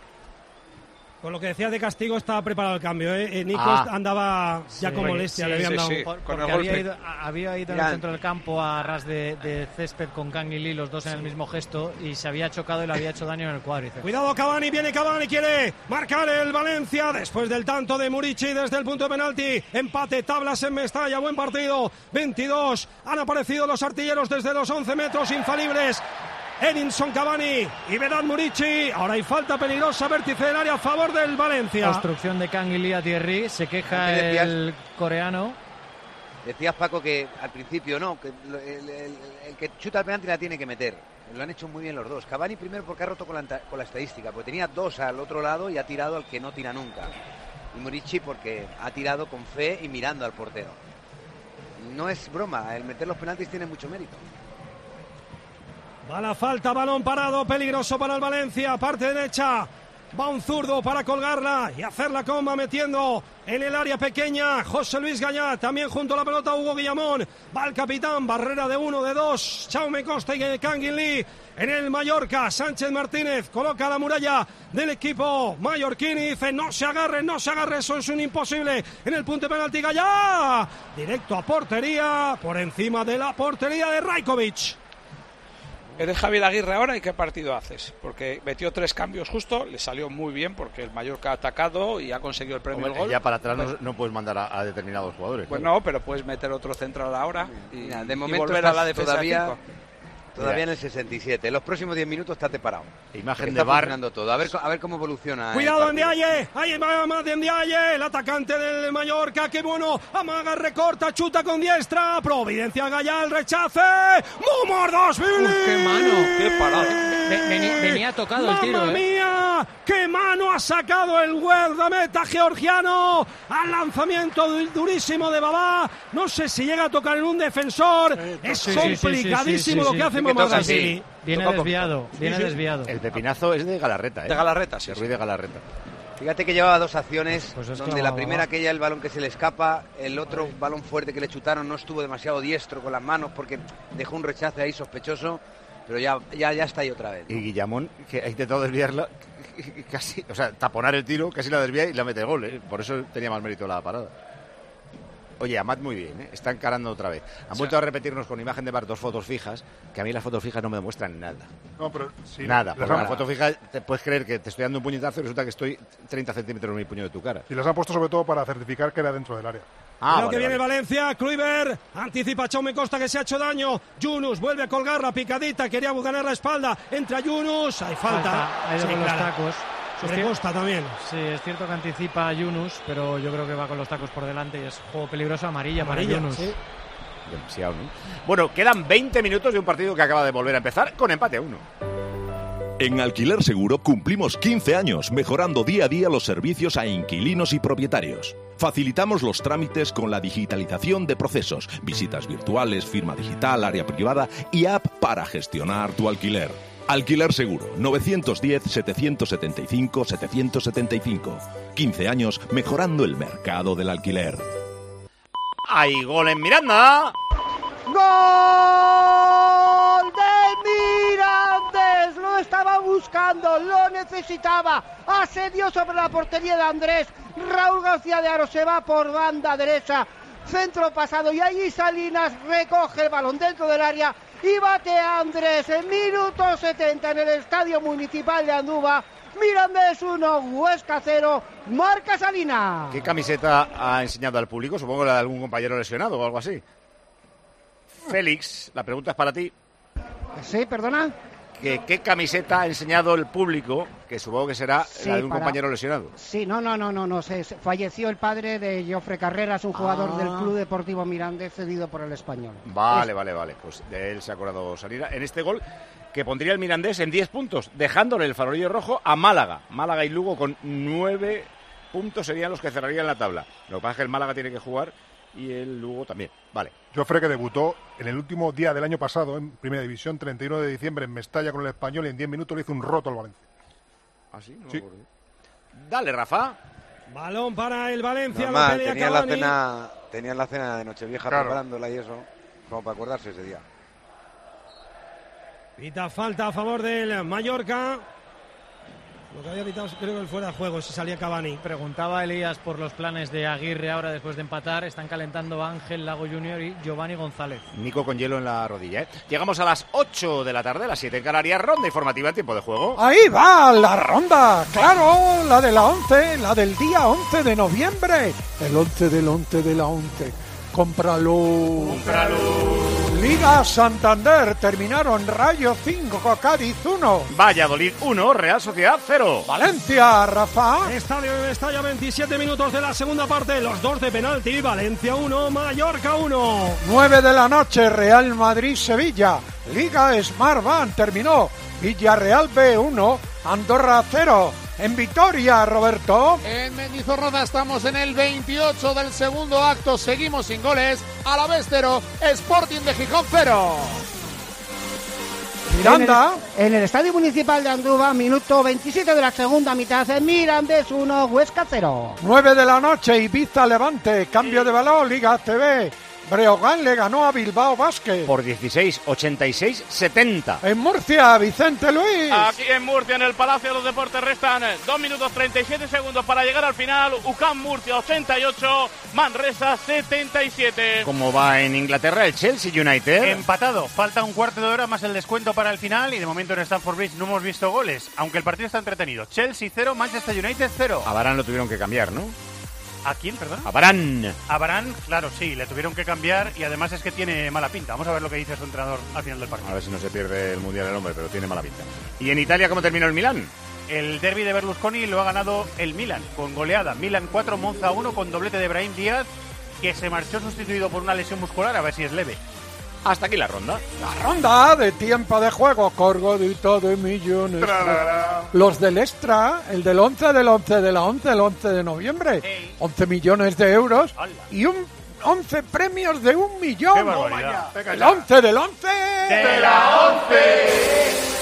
Con lo que decías de castigo, estaba preparado el cambio, Nico andaba ya con molestia. Le habían dado porque había ido en el centro del campo a ras de césped con Kang y Lee, los dos en el mismo gesto, y se había chocado y le había hecho daño en el cuádriceps. Cuidado, Cavani, viene Cavani, quiere marcar el Valencia después del tanto de Murici desde el punto de penalti. Empate, tablas en Mestalla, buen partido. 22, han aparecido los artilleros desde los 11 metros infalibles. Edinson Cavani y Vedat Murici. Ahora hay falta peligrosa, vértice del área a favor del Valencia. Obstrucción de Kang y Lee a Thierry, se queja el coreano. Decías, Paco, que al principio que el que chuta el penalti la tiene que meter. Lo han hecho muy bien los dos. Cavani primero porque ha roto con la estadística, porque tenía 2 al otro lado y ha tirado al que no tira nunca. Y Murici porque ha tirado con fe y mirando al portero. No es broma, el meter los penaltis tiene mucho mérito. Va la falta, balón parado, peligroso para el Valencia, parte derecha. Va un zurdo para colgarla y hacer la coma metiendo en el área pequeña. José Luis Gallá, también junto a la pelota Hugo Guillamón. Va el capitán, barrera de 1, de 2. Jaume Costa y Kang Lee en el Mallorca. Sánchez Martínez coloca la muralla del equipo mallorquín y dice: no se agarre, eso es un imposible. En el punto de penalti, Gallá, directo a portería, por encima de la portería de Rajkovic. Eres Javier Aguirre ahora y ¿qué partido haces? Porque metió 3 cambios justo, le salió muy bien porque el Mallorca ha atacado y ha conseguido el premio del gol. Ya para atrás no puedes mandar a determinados jugadores. Pues no, pero puedes meter otro central ahora y de momento volver a la defensa todavía Todavía en el 67. En los próximos 10 minutos estate parado. Imagen de VAR. Todo. A ver cómo evoluciona. Cuidado, Ndiaye. Ahí va más de Ndiaye. El atacante del Mallorca. Qué bueno. Amaga, recorta, chuta con diestra. Providencia Gallal, rechace. ¡Mumordashvili! ¡Qué mano! ¡Qué parada! Venía tocado el tiro, ¡Mamma mía! ¡Qué mano ha sacado el guardameta georgiano! Al lanzamiento durísimo de Babá. No sé si llega a tocar en un defensor. Es complicadísimo lo que hace Mamardashvili. Viene desviado. El pepinazo es de Galarreta, De Galarreta, sí. Ruiz de Galarreta. Fíjate que llevaba 2 acciones, Pues donde la primera aquella el balón que se le escapa, el otro balón fuerte que le chutaron no estuvo demasiado diestro con las manos porque dejó un rechace ahí sospechoso, pero ya está ahí otra vez, ¿no? Y Guillamón, que ha intentado desviarla, casi, o sea, taponar el tiro, casi la desvía y la mete gol, ¿eh? Por eso tenía más mérito la parada. Oye, Amat muy bien, ¿eh? Está encarando otra vez. Han vuelto a repetirnos con imagen de VAR 2 fotos fijas, que a mí las fotos fijas no me demuestran nada. No, pero sí. Nada, porque la foto fija te puedes creer que te estoy dando un puñetazo y resulta que estoy 30 centímetros en mi puño de tu cara. Y las han puesto sobre todo para certificar que era dentro del área. Creo que viene Valencia, Kluivert, anticipa Chaume Costa que se ha hecho daño, Yunus vuelve a colgar la picadita, quería ganar la espalda, entra Yunus, hay falta. Ha ido con los tacos. Costa también. Sí, es cierto que anticipa a Yunus, pero yo creo que va con los tacos por delante y es juego peligroso, amarilla para Yunus. Sí. Demasiado, ¿no? Bueno, quedan 20 minutos de un partido que acaba de volver a empezar con empate a 1. En Alquiler Seguro cumplimos 15 años mejorando día a día los servicios a inquilinos y propietarios. Facilitamos los trámites con la digitalización de procesos, visitas virtuales, firma digital, área privada y app para gestionar tu alquiler. Alquiler Seguro, 910-775-775. 15 años mejorando el mercado del alquiler. ¡Hay gol en Miranda! ¡Gol de Mirandés! Lo estaba buscando, lo necesitaba. Asedió sobre la portería de Andrés. Raúl García de Aro se va por banda derecha. Centro pasado y allí Salinas recoge el balón dentro del área y bate a Andrés en minuto 70 en el Estadio Municipal de Andúba. Mirandés 1, Huesca 0, marca Salinas. ¿Qué camiseta ha enseñado al público? Supongo la de algún compañero lesionado o algo así. Félix, la pregunta es para ti. Sí, perdona. ¿Qué camiseta ha enseñado el público? Que supongo que será la de un compañero lesionado. Sí, no. Falleció el padre de Jofre Carreras, un jugador del Club Deportivo Mirandés cedido por el Español. Vale. Pues de él se ha acordado salir en este gol que pondría el Mirandés en 10 puntos, dejándole el farolillo rojo a Málaga. Málaga y Lugo con 9 puntos serían los que cerrarían la tabla. Lo que pasa es que el Málaga tiene que jugar y el Lugo también. Vale. Jofre, que debutó en el último día del año pasado en Primera División, 31 de diciembre en Mestalla con el Español, y en 10 minutos le hizo un roto al Valencia. ¿Ah, sí? No. Dale, Rafa. Balón para el Valencia. Normal, tenían la cena de Nochevieja preparándola y eso, como para acordarse ese día. Pita falta a favor del Mallorca. Lo que había pitado creo que el fuera de juego, si salía Cavani. Preguntaba Elías por los planes de Aguirre ahora después de empatar. Están calentando Ángel Lago Junior y Giovanni González. Nico con hielo en la rodilla, ¿eh? Llegamos a las 8 de la tarde, las 7 en Canarias, ronda informativa en tiempo de juego. Ahí va la ronda, claro, la de la 11, la del día 11 de noviembre. El 11 del 11 de la 11. Cómpralo. Liga Santander, terminaron Rayo 5, Cádiz 1. Valladolid 1, Real Sociedad 0. Valencia, Rafa. Estadio de Mestalla, 27 minutos de la segunda parte, los 2 de penalti, Valencia 1, Mallorca 1. 9 de la noche, Real Madrid-Sevilla. Liga Smartbank terminó. Villarreal B1, Andorra 0. En Vitoria, Roberto. En Mendizorroza estamos en el 28 del segundo acto. Seguimos sin goles. Alavés 0, Sporting de Gijón 0. Miranda. En el Estadio Municipal de Andúba, minuto 27 de la segunda mitad. Mirandés 1, Huesca 0. 9 de la noche, Ibiza Levante. Cambio de balón, Liga ACB. Breogán le ganó a Bilbao Basket por 16, 86, 70. En Murcia, Vicente Luis. Aquí en Murcia, en el Palacio de los Deportes, restan 2 minutos 37 segundos para llegar al final. UCAM Murcia 88, Manresa 77. ¿Cómo va en Inglaterra el Chelsea United? Empatado, falta un cuarto de hora más el descuento para el final y de momento en Stamford Bridge no hemos visto goles, aunque el partido está entretenido. Chelsea 0, Manchester United 0. A Varane lo tuvieron que cambiar, ¿no? ¿A quién, perdón? A Varane. A Varane, claro, sí, le tuvieron que cambiar y además es que tiene mala pinta. Vamos a ver lo que dice su entrenador al final del partido. A ver si no se pierde el Mundial el hombre, pero tiene mala pinta. ¿Y en Italia cómo terminó el Milán? El derbi de Berlusconi lo ha ganado el Milan, con goleada. Milan 4, Monza 1, con doblete de Brahim Díaz, que se marchó sustituido por una lesión muscular, a ver si es leve. Hasta aquí la ronda. La ronda de tiempo de juego, cargadita de millones. Los del extra, el del 11 del 11 de la 11 del 11 de noviembre. 11 millones de euros y 11 premios de 1 millón. ¡Qué barbaridad! El 11 del 11 de la 11.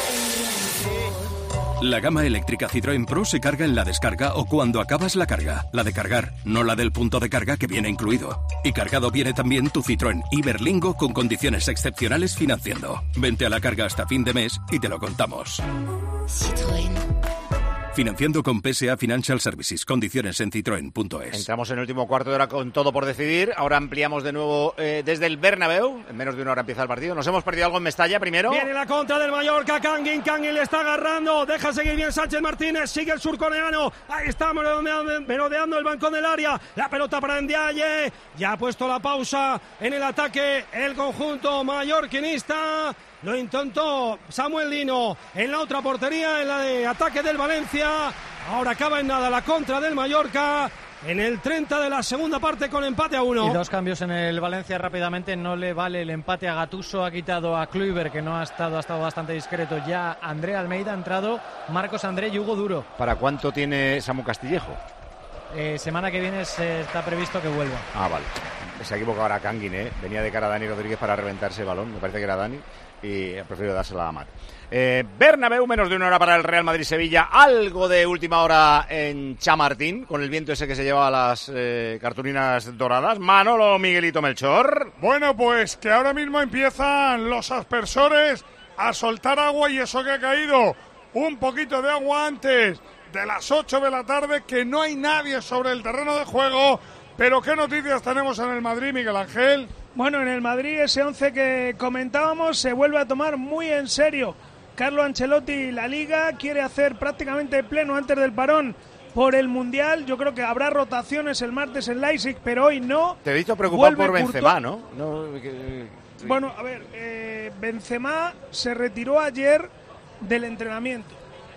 La gama eléctrica Citroën Pro se carga en la descarga o cuando acabas la carga. La de cargar, no la del punto de carga que viene incluido. Y cargado viene también tu Citroën Iberlingo con condiciones excepcionales financiando. Vente a la carga hasta fin de mes y te lo contamos. Citroën. Financiando con PSA Financial Services. Condiciones en citroen.es. Entramos en el último cuarto de hora con todo por decidir. Ahora ampliamos de nuevo desde el Bernabéu. En menos de una hora empieza el partido. Nos hemos perdido algo en Mestalla primero. Viene la contra del Mallorca. Kangin le está agarrando. Deja seguir bien Sánchez Martínez. Sigue el surcoreano. Ahí está merodeando el balcón del área. La pelota para Ndiaye. Ya ha puesto la pausa en el ataque el conjunto mallorquinista. Lo intentó Samuel Lino en la otra portería, en la de ataque del Valencia. Ahora acaba en nada la contra del Mallorca en el 30 de la segunda parte con empate a 1. Y 2 cambios en el Valencia rápidamente. No le vale el empate a Gattuso. Ha quitado a Kluivert, que no ha estado bastante discreto. Ya André Almeida ha entrado, Marcos André y Hugo Duro. ¿Para cuánto tiene Samu Castillejo? Semana que viene está previsto que vuelva. Ah, vale. Se ha equivocado ahora Kangin, ¿eh? Venía de cara a Dani Rodríguez para reventarse el balón. Me parece que era Dani. Y he preferido dársela a Amat. Bernabéu, menos de una hora para el Real Madrid-Sevilla. Algo de última hora en Chamartín, con el viento ese que se lleva a las cartulinas doradas. Manolo, Miguelito, Melchor. Bueno, pues que ahora mismo empiezan los aspersores a soltar agua y eso que ha caído un poquito de agua antes de las 8 de la tarde, que no hay nadie sobre el terreno de juego. Pero ¿qué noticias tenemos en el Madrid, Miguel Ángel? Bueno, en el Madrid ese 11 que comentábamos se vuelve a tomar muy en serio. Carlo Ancelotti, la Liga, quiere hacer prácticamente pleno antes del parón por el Mundial. Yo creo que habrá rotaciones el martes en Leipzig, pero hoy no. Te he visto preocupado por Benzema, ¿no? Bueno, a ver, Benzema se retiró ayer del entrenamiento.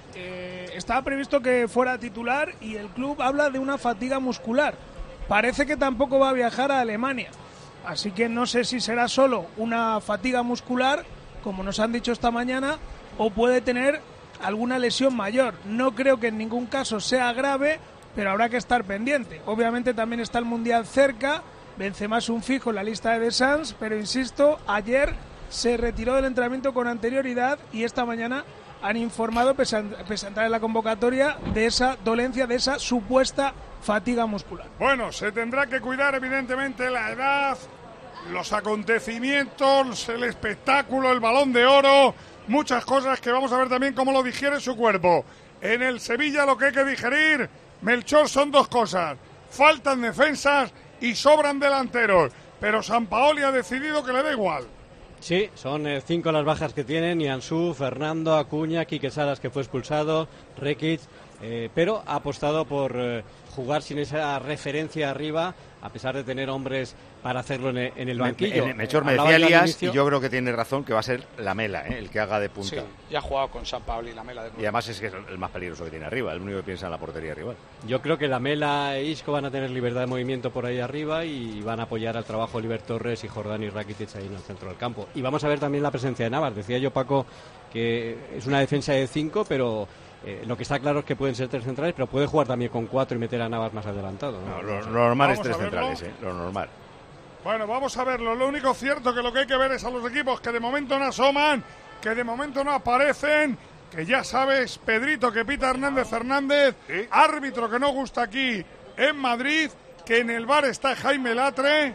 Estaba previsto que fuera titular y el club habla de una fatiga muscular. Parece que tampoco va a viajar a Alemania. Así que no sé si será solo una fatiga muscular, como nos han dicho esta mañana, o puede tener alguna lesión mayor. No creo que en ningún caso sea grave, pero habrá que estar pendiente. Obviamente también está el Mundial cerca. Benzema es un fijo en la lista de Deschamps, pero insisto, ayer se retiró del entrenamiento con anterioridad y esta mañana han informado, pese a entrar en la convocatoria, de esa dolencia, de esa supuesta fatiga muscular. Bueno, se tendrá que cuidar evidentemente la edad, los acontecimientos, el espectáculo, el Balón de Oro, muchas cosas que vamos a ver también cómo lo digiere su cuerpo. En el Sevilla lo que hay que digerir, Melchor, son dos cosas: faltan defensas y sobran delanteros, pero Sampaoli ha decidido que le da igual. Sí, son 5 las bajas que tienen: Nianzú, Fernando, Acuña, Quique Salas, que fue expulsado, Rekic, pero ha apostado por jugar sin esa referencia arriba, a pesar de tener hombres para hacerlo en el banquillo. Melchor, me decía Elías, y yo creo que tiene razón, que va a ser Lamela, el que haga de punta. Sí, ya ha jugado con Sampaoli y Lamela de punta. Y además es que es el más peligroso que tiene arriba, el único que piensa en la portería rival. Yo creo que Lamela e Isco van a tener libertad de movimiento por ahí arriba y van a apoyar al trabajo Oliver Torres y Jordani Rakitic ahí en el centro del campo. Y vamos a ver también la presencia de Navas. Decía yo, Paco, que es una defensa de 5, pero lo que está claro es que pueden ser 3 centrales, pero puede jugar también con 4 y meter a Navas más adelantado. No, lo normal es 3 centrales, lo normal. Bueno, vamos a verlo. Lo único cierto que lo que hay que ver es a los equipos que de momento no asoman, que de momento no aparecen, que ya sabes, Pedrito, que pita Hernández Fernández, ¿sí? Árbitro que no gusta aquí en Madrid, que en el bar está Jaime Latre,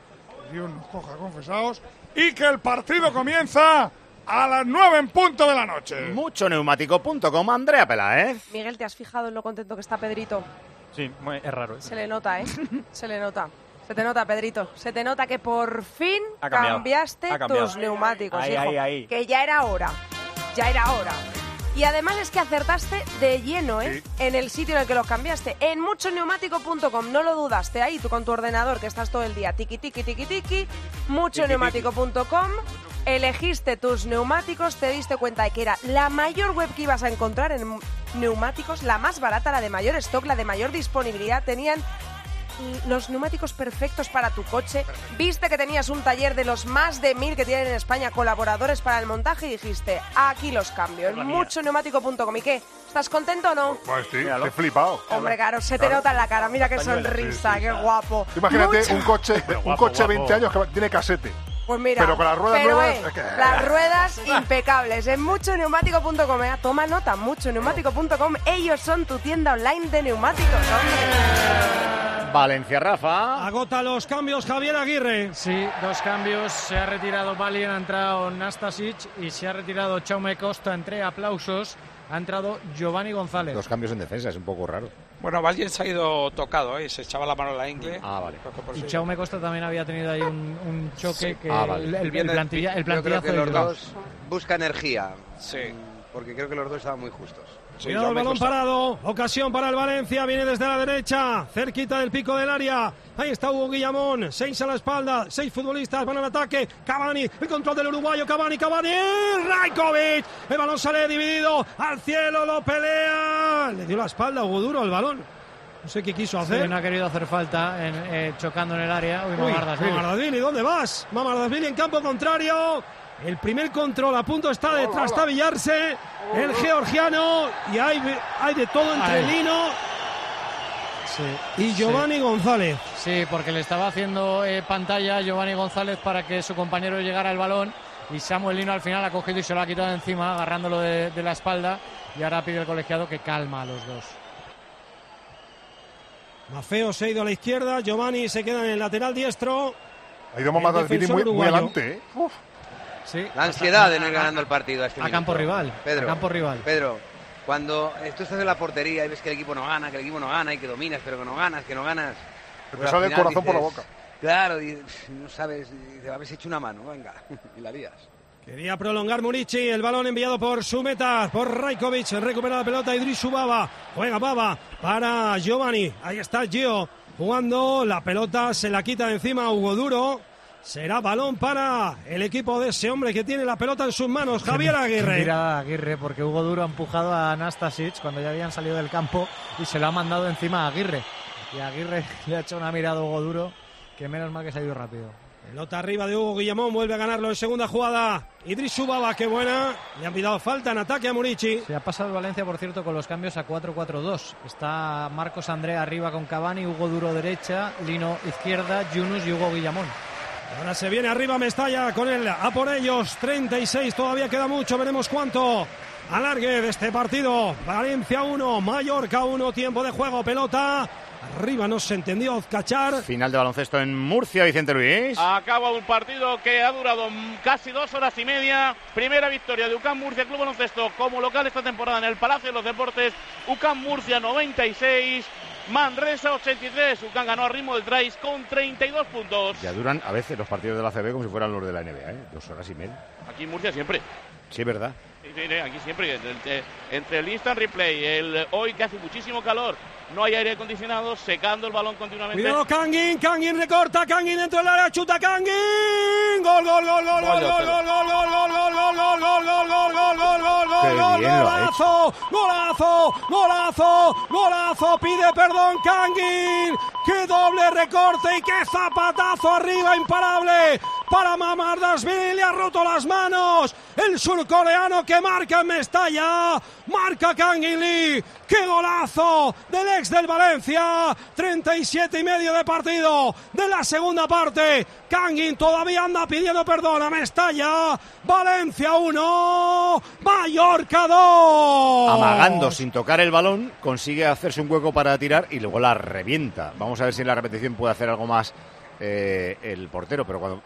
Dios nos coja confesados, y que el partido comienza a las 9 en punto de la noche. Muchoneumático.com, Andrea Peláez. Miguel, ¿te has fijado en lo contento que está Pedrito? Sí, es raro. Se le nota, se le nota. Se te nota, Pedrito. Se te nota que por fin cambiaste tus neumáticos, hijo. Ahí. Que ya era hora. Ya era hora. Y además es que acertaste de lleno, ¿eh? Sí. En el sitio en el que los cambiaste. En muchoneumático.com, no lo dudaste. Ahí tú con tu ordenador, que estás todo el día tiki, tiki, tiki, tiki. Muchoneumático.com. Elegiste tus neumáticos, te diste cuenta de que era la mayor web que ibas a encontrar en neumáticos, la más barata, la de mayor stock, la de mayor disponibilidad. Tenían los neumáticos perfectos para tu coche. Viste que tenías un taller de los más de 1000 que tienen en España, colaboradores para el montaje, y dijiste, aquí los cambio, en muchoneumático.com. ¿Y qué? ¿Estás contento o no? Pues sí, estoy flipado. Hombre, claro, se te nota en la cara. Mira qué sonrisa, qué guapo. Imagínate un coche 20 años que tiene casete. Pues mira, pero con las ruedas nuevas, las ruedas impecables en muchoneumático.com. Toma nota, muchoneumático.com. Ellos son tu tienda online de neumáticos, hombre. Valencia, Rafa. Agota los cambios Javier Aguirre. Sí, 2 cambios. Se ha retirado Valien, ha entrado Nastasic y se ha retirado Jaume Costa. Entre aplausos ha entrado Giovanni González. 2 cambios en defensa, es un poco raro. Bueno, Valien se ha ido tocado, se echaba la mano a la ingle. Ah, vale. Y Jaume Costa también había tenido ahí un choque, sí, que vale. el plantillazo yo creo que de los dos busca energía. Sí. Porque creo que los dos estaban muy justos. Cuidado, el balón parado, ocasión para el Valencia, viene desde la derecha, cerquita del pico del área. Ahí está Hugo Guillamón, 6 a la espalda, 6 futbolistas van al ataque. Cavani, el control del uruguayo, Cavani, Rajkovic, el balón sale dividido, al cielo lo pelea, le dio la espalda a Hugo Duro el balón. No sé qué quiso hacer. Sí, no ha querido hacer falta chocando en el área. Mamardashvili, ¿dónde vas? Mamardashvili en campo contrario. El primer control a punto está de trastabillarse. El georgiano. Y hay de todo entre Lino y Giovanni González. Sí, porque le estaba haciendo pantalla a Giovanni González para que su compañero llegara al balón. Y Samuel Lino al final ha cogido y se lo ha quitado de encima, agarrándolo de la espalda. Y ahora pide el colegiado que calma a los dos. Mafeo se ha ido a la izquierda. Giovanni se queda en el lateral diestro. Ha ido Mamardashvili muy adelante, ¿eh? Uf. Sí, la ansiedad de no ir ganando el partido a campo rival. Pedro, a campo rival. Pedro, cuando tú estás en la portería y ves que el equipo no gana, y que dominas, pero que no ganas. Te sale el corazón por la boca. Claro, y no sabes, te habéis hecho una mano, venga, y la lías. Quería prolongar Murici, el balón enviado por Sumeta, por Rajkovic, recupera la pelota Idrisu Baba, juega Baba para Giovanni, ahí está Gio jugando, la pelota se la quita de encima a Hugo Duro. Será balón para el equipo de ese hombre que tiene la pelota en sus manos, Javier Aguirre. Mira Aguirre, porque Hugo Duro ha empujado a Nastasic cuando ya habían salido del campo y se lo ha mandado encima a Aguirre. Y Aguirre le ha hecho una mirada a Hugo Duro, que menos mal que se ha ido rápido. Pelota arriba de Hugo Guillamón, vuelve a ganarlo en segunda jugada. Idrisu Baba, qué buena. Le han pitado falta en ataque a Murici. Se ha pasado el Valencia, por cierto, con los cambios a 4-4-2. Está Marcos Andrea arriba con Cavani, Hugo Duro derecha, Lino izquierda, Yunus y Hugo Guillamón. Ahora se viene arriba Mestalla con él, a por ellos, 36, todavía queda mucho, veremos cuánto alargue de este partido. Valencia 1, Mallorca 1, tiempo de juego, pelota. Arriba no se entendió Ozcachar. Final de baloncesto en Murcia, Vicente Luis. Acaba un partido que ha durado casi 2 horas y media. Primera victoria de UCAM Murcia Club Baloncesto como local esta temporada en el Palacio de los Deportes. UCAM Murcia 96. Manresa 83, UCAM ganó a ritmo del Trais con 32 puntos. Ya duran a veces los partidos de la ACB como si fueran los de la NBA, 2 horas y media. Aquí en Murcia siempre. Sí, es verdad. Sí, aquí siempre. Entre el instant replay, hoy que hace muchísimo calor, no hay aire acondicionado, secando el balón continuamente. Cuidado Kangin recorta, Kangin dentro del área, chuta Kangin. Gol, gol, gol, gol, gol, gol, gol, gol, gol, gol, gol, gol, gol, gol, gol, gol, gol, gol, gol, golazo, golazo, golazo, golazo, pide perdón Kangin. Qué doble recorte y qué zapatazo arriba imparable para Mamardashvili, le ha roto las manos. El surcoreano que marca en Mestalla, marca Kangin Lee. ¡Qué golazo del ex del Valencia! 37,5 de partido de la segunda parte. Kangin todavía anda pidiendo perdón a Mestalla. Valencia 1, Mallorca 2. Amagando sin tocar el balón, consigue hacerse un hueco para tirar y luego la revienta. Vamos a ver si en la repetición puede hacer algo más el portero, pero cuando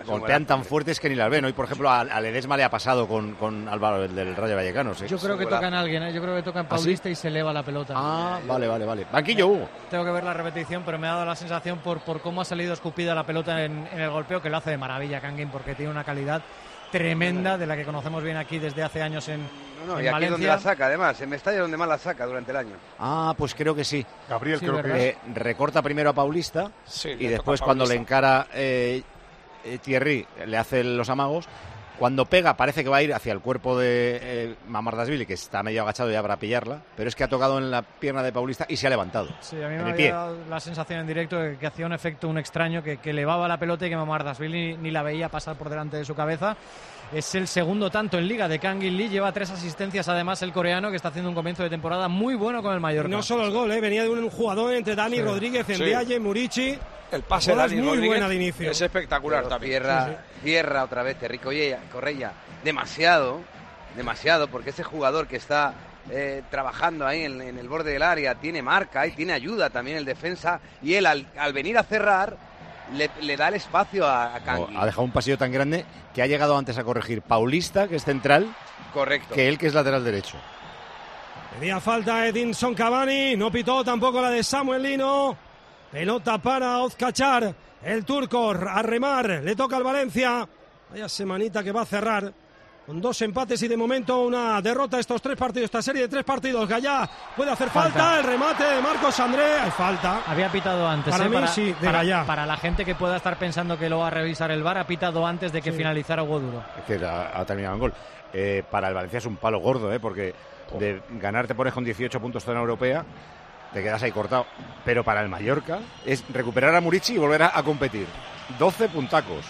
golpean tan fuertes que ni las ven. Hoy, por ejemplo, a Ledesma le ha pasado con Álvaro, el del Rayo Vallecano. ¿Sí? Yo creo que tocan a alguien, yo creo que tocan Paulista y se eleva la pelota. Vale. Banquillo, Hugo. Tengo que ver la repetición, pero me ha dado la sensación por cómo ha salido escupida la pelota en el golpeo, que lo hace de maravilla Kangin, porque tiene una calidad tremenda de la que conocemos bien aquí desde hace años en y aquí donde la saca, además, en Mestalla donde más la saca durante el año. Pues creo que sí. Gabriel, sí, creo que recorta primero a Paulista y después cuando le encara Thierry le hace los amagos. Cuando pega parece que va a ir hacia el cuerpo de Mamardashvili, que está medio agachado ya para pillarla, pero es que ha tocado en la pierna de Paulista y se ha levantado. Sí, a mí me había dado la sensación en directo de que hacía un efecto, un extraño, que elevaba la pelota y que Mamardashvili ni la veía pasar por delante de su cabeza. Es el segundo tanto en Liga de Kangin Lee, lleva 3 asistencias además el coreano, que está haciendo un comienzo de temporada muy bueno con el Mallorca. No solo el gol, venía de un jugador entre Dani Rodríguez, Ndiaye, Murici. El pase de Dani muy Rodríguez buena de inicio. Es espectacular también. Cierra otra vez Terry Correia. Demasiado, porque ese jugador que está trabajando ahí en el borde del área tiene marca y tiene ayuda también el defensa, y él al venir a cerrar le da el espacio a Kangin. Ha dejado un pasillo tan grande que ha llegado antes a corregir Paulista, que es central, correcto, que él, que es lateral derecho. Pedía falta Edinson Cavani, no pitó tampoco la de Samuel Lino. Pelota para Ozkachar, el turco a remar, le toca al Valencia. Vaya semanita que va a cerrar con 2 empates y de momento una derrota estos 3 partidos, esta serie de 3 partidos. Gallá puede hacer falta, el remate de Marcos André, hay falta. Había pitado antes, para mí sí, de Gallá. Para la gente que pueda estar pensando que lo va a revisar el VAR, ha pitado antes de que finalizara Hugo Duro. Es que ha terminado en gol. Para el Valencia es un palo gordo, porque de ganar te pones con 18 puntos zona europea, te quedas ahí cortado. Pero para el Mallorca es recuperar a Murici y volver a competir. 12 puntacos.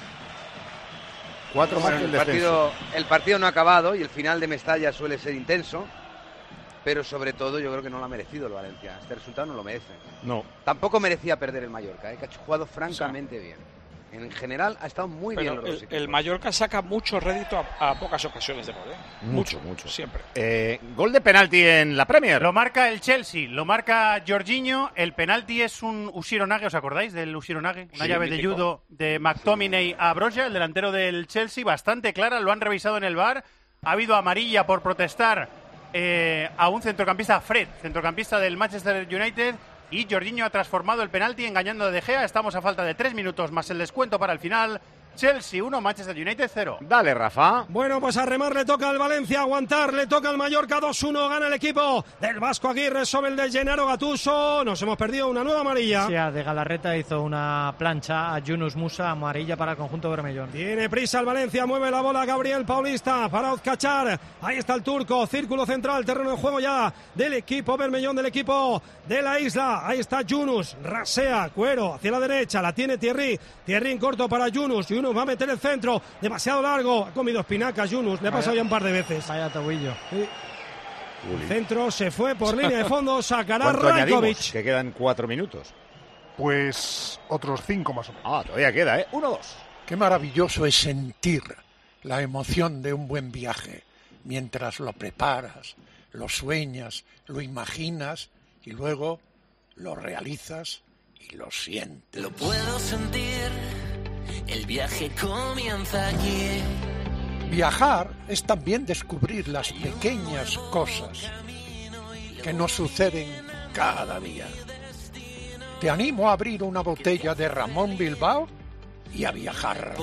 4 más que el descenso. El partido no ha acabado y el final de Mestalla suele ser intenso, pero sobre todo yo creo que no lo ha merecido el Valencia. Este resultado no lo merece. No. Tampoco merecía perder el Mallorca, que ha jugado francamente bien. En general ha estado muy bien los dos equipos. El Mallorca saca mucho rédito a pocas ocasiones de gol. Mucho. Siempre. Gol de penalti en la Premier. Lo marca el Chelsea, lo marca Jorginho. El penalti es un Ushironage, ¿os acordáis del Ushironage? Una llave mítico de judo de McTominay a Broja, el delantero del Chelsea, bastante clara, lo han revisado en el VAR. Ha habido amarilla por protestar a un centrocampista, Fred, centrocampista del Manchester United. Y Jorginho ha transformado el penalti engañando a De Gea. Estamos a falta de 3 minutos más el descuento para el final. Chelsea 1, Manchester United 0. Dale, Rafa. Bueno, pues a remar le toca al Valencia, aguantar, le toca al Mallorca, 2-1, gana el equipo del Vasco Aguirre sobre el de Gennaro Gattuso. Nos hemos perdido una nueva amarilla. Sí, de Galarreta hizo una plancha a Yunus Musa, amarilla para el conjunto bermellón. Tiene prisa el Valencia, mueve la bola Gabriel Paulista para Ozkachar. Ahí está el turco, círculo central, terreno de juego ya del equipo bermellón, del equipo de la isla. Ahí está Yunus, rasea, Cuero hacia la derecha, la tiene Thierry en corto para Yunus. Yunus va a meter el centro, demasiado largo, ha comido espinacas Yunus, le ha pasado ya un par de veces. Vaya tobillo. Sí. El centro se fue por línea de fondo, sacará Rajkovic. Que quedan 4 minutos. Pues otros 5 más o menos. Todavía queda, 1-2. Qué maravilloso es sentir la emoción de un buen viaje mientras lo preparas, lo sueñas, lo imaginas y luego lo realizas y lo sientes. Lo puedo sentir, el viaje comienza aquí. Viajar es también descubrir las pequeñas cosas que nos suceden cada día. Te animo a abrir una botella de Ramón Bilbao y a viajar.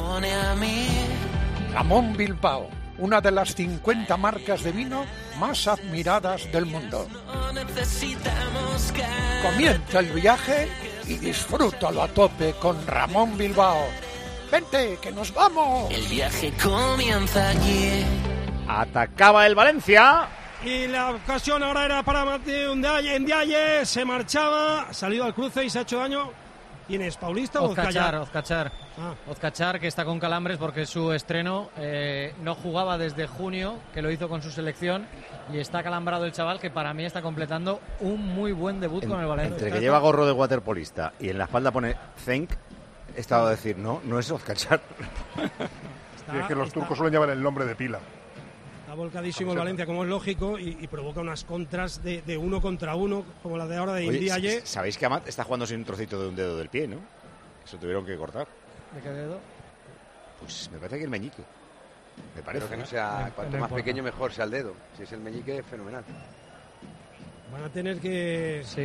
Ramón Bilbao, una de las 50 marcas de vino más admiradas del mundo. Comienza el viaje y disfrútalo a tope con Ramón Bilbao. ¡Vente, que nos vamos! El viaje comienza aquí. Atacaba el Valencia. Y la ocasión ahora era para Mateo Ndiaye. Se marchaba, ha salido al cruce y se ha hecho daño. ¿Quién es? ¿Paulista o Ozkachar? Ozkachar, que está con calambres porque su estreno no jugaba desde junio, que lo hizo con su selección, y está calambrado el chaval, que para mí está completando un muy buen debut con el Valencia. Entre que lleva gorro de waterpolista y en la espalda pone Zenk, he estado a decir, no es Ozkachar. Es que los turcos suelen llevar el nombre de pila. Está volcadísimo el Valencia, como es lógico, y provoca unas contras de 1 contra 1, como la de ahora de Ndiaye. Sabéis que Amat está jugando sin un trocito de un dedo del pie, ¿no? Se tuvieron que cortar. ¿De qué dedo? Pues me parece que el meñique. Me parece. Pero que no sea, cuanto más pequeño mejor sea el dedo. Si es el meñique, fenomenal. Van a tener que... Sí.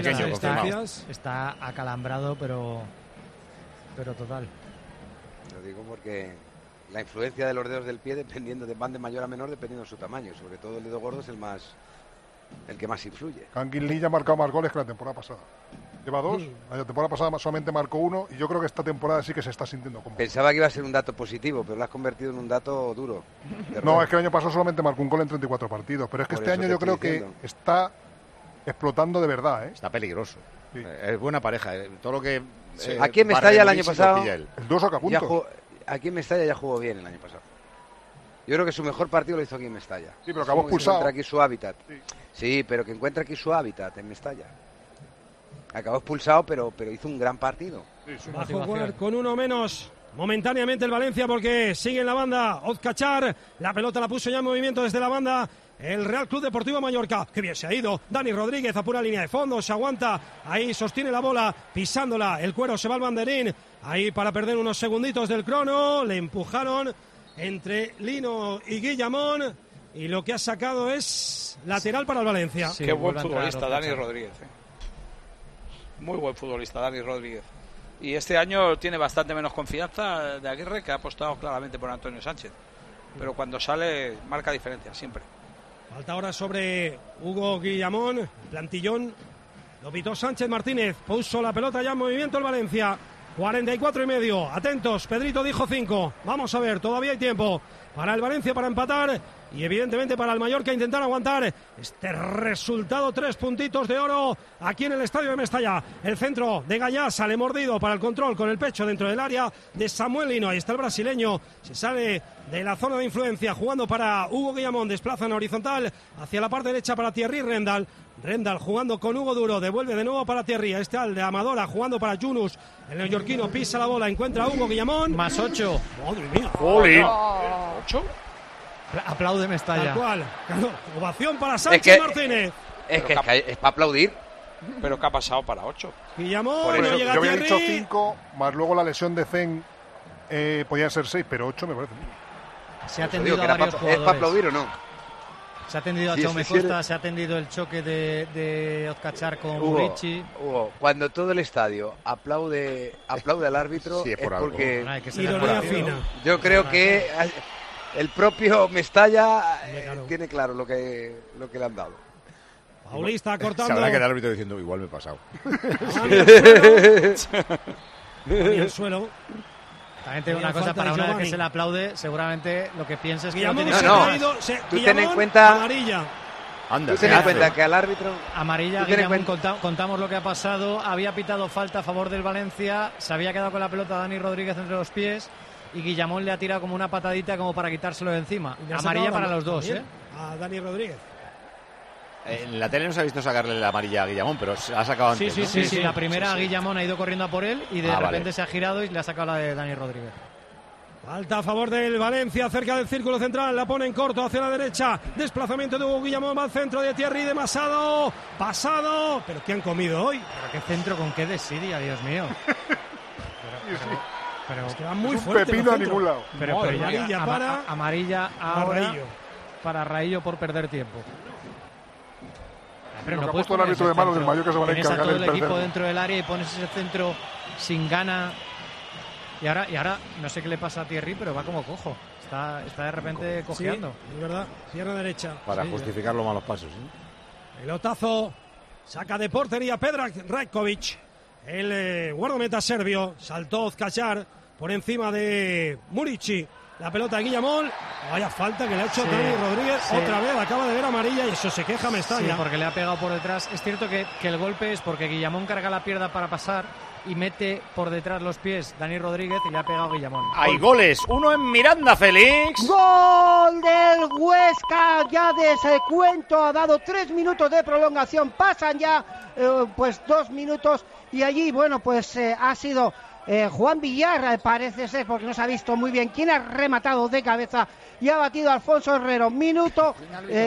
Está acalambrado, pero total. Lo digo porque la influencia de los dedos del pie van de mayor a menor dependiendo de su tamaño. Sobre todo el dedo gordo es el que más influye. Kangin Lee ya ha marcado más goles que la temporada pasada. Lleva 2, la temporada pasada solamente marcó 1 y yo creo que esta temporada sí que se está sintiendo cómodo. Pensaba que iba a ser un dato positivo, pero lo has convertido en un dato duro. No, es que el año pasado solamente marcó un gol en 34 partidos, pero es que este año yo creo que está explotando de verdad. Está peligroso. Sí. Es buena pareja. Todo lo que... aquí en Mestalla el año pasado... El 2 saca puntos. Aquí en Mestalla ya jugó bien el año pasado. Yo creo que su mejor partido lo hizo aquí en Mestalla. Sí, pero acabó expulsado. Encuentra aquí su hábitat. Sí, pero que encuentra aquí su hábitat en Mestalla. Acabó expulsado, pero hizo un gran partido. Va a jugar con uno menos momentáneamente el Valencia porque sigue en la banda Ozcachar. La pelota la puso ya en movimiento desde la banda el Real Club Deportivo Mallorca. Qué bien se ha ido. Dani Rodríguez a pura línea de fondo. Se aguanta. Ahí sostiene la bola pisándola. El cuero se va al banderín. Ahí para perder unos segunditos del crono. Le empujaron entre Lino y Guillamón. Y lo que ha sacado es lateral para el Valencia. Qué buen futbolista Dani Rodríguez. Muy buen futbolista Dani Rodríguez. Y este año tiene bastante menos confianza de Aguirre, que ha apostado claramente por Antonio Sánchez. Pero cuando sale marca diferencia, siempre. Falta ahora sobre Hugo Guillamón, plantillón. Lo pitó Sánchez Martínez, puso la pelota ya en movimiento el Valencia. 44,5. Atentos, Pedrito dijo 5. Vamos a ver, todavía hay tiempo para el Valencia para empatar y evidentemente para el Mallorca intentar aguantar este resultado. 3 puntitos de oro aquí en el estadio de Mestalla. El centro de Gallá sale mordido para el control con el pecho dentro del área de Samuel Lino. Ahí está el brasileño, se sale de la zona de influencia jugando para Hugo Guillamón, desplaza en horizontal hacia la parte derecha para Thierry Rendal. Rendal jugando con Hugo Duro, devuelve de nuevo para Thierry, este al de Amadora jugando para Yunus, el neoyorquino pisa la bola, encuentra a Hugo Guillamón. Más 8. Madre mía. ¡Jolín! 8. Aplaude Mestalla. Tal cual. Claro, ovación para Sánchez Martínez. Es para aplaudir. Pero ¿qué ha pasado para 8? Guillamón, no llega yo había Thierry. dicho 5, más luego la lesión de Zen podían ser 6, pero 8 me parece. Se ha atendido a varios jugadores. ¿Es para aplaudir o no? Se ha atendido a Jaume Costa, se ha atendido el choque de Ozcachar con Murici. Hugo, cuando todo el estadio aplaude al árbitro, es porque... Ironía fina. Yo creo que el propio Mestalla tiene claro lo que le han dado. Paulista cortando. Se habrá que el árbitro diciendo, igual me he pasado. En el suelo. También tengo una cosa, para una vez que se le aplaude, seguramente lo que piensa es que Guillamón Tú ten en cuenta... Amarilla. Tú ten en cuenta que al árbitro... Amarilla, Guillamón, contamos lo que ha pasado. Había pitado falta a favor del Valencia, se había quedado con la pelota Dani Rodríguez entre los pies y Guillamón le ha tirado como una patadita como para quitárselo de encima. Amarilla para los dos, A Dani Rodríguez. En la tele no se ha visto sacarle la amarilla a Guillamón, pero se ha sacado antes. Sí. La primera Guillamón ha ido corriendo a por él y de repente se ha girado y le ha sacado la de Dani Rodríguez. Falta a favor del Valencia, cerca del círculo central, la pone en corto hacia la derecha. Desplazamiento de Hugo Guillamón, va al centro de Thierry de Masado. Pasado. ¿Pero qué han comido hoy? ¿Pero qué centro con qué desidia, Dios mío? Pero es que va muy fuerte. Pepino a ningún lado. Pero amarilla para... Amarilla ahora para Raillo por perder tiempo. Pero no puedes el árbitro de mano del Mallorca, se van a encargar todo del el equipo perder. dentro del área y pones ese centro sin gana. Y ahora no sé qué le pasa a Thierry, pero va como cojo. Está de repente cojeando. Sí, es verdad. Pierna derecha. Para justificar los malos pasos. Pelotazo. Saca de portería Predrag Rajkovic. El guardameta serbio. Saltó Ozcachar por encima de Murici. La pelota de Guillamón. Vaya falta que le ha hecho Dani Rodríguez. Otra vez acaba de ver amarilla y eso se queja Mestalla. Sí, porque le ha pegado por detrás. Es cierto que el golpe es porque Guillamón carga la pierna para pasar y mete por detrás los pies Dani Rodríguez y le ha pegado Guillamón. Hay goles. Uno en Miranda, Félix. Gol del Huesca. Ya descuento. Ha dado 3 minutos de prolongación. Pasan ya pues 2 minutos. Y allí, bueno, pues ha sido Juan Villar, parece ser, porque no se ha visto muy bien quién ha rematado de cabeza y ha batido a Alfonso Herrero. Minuto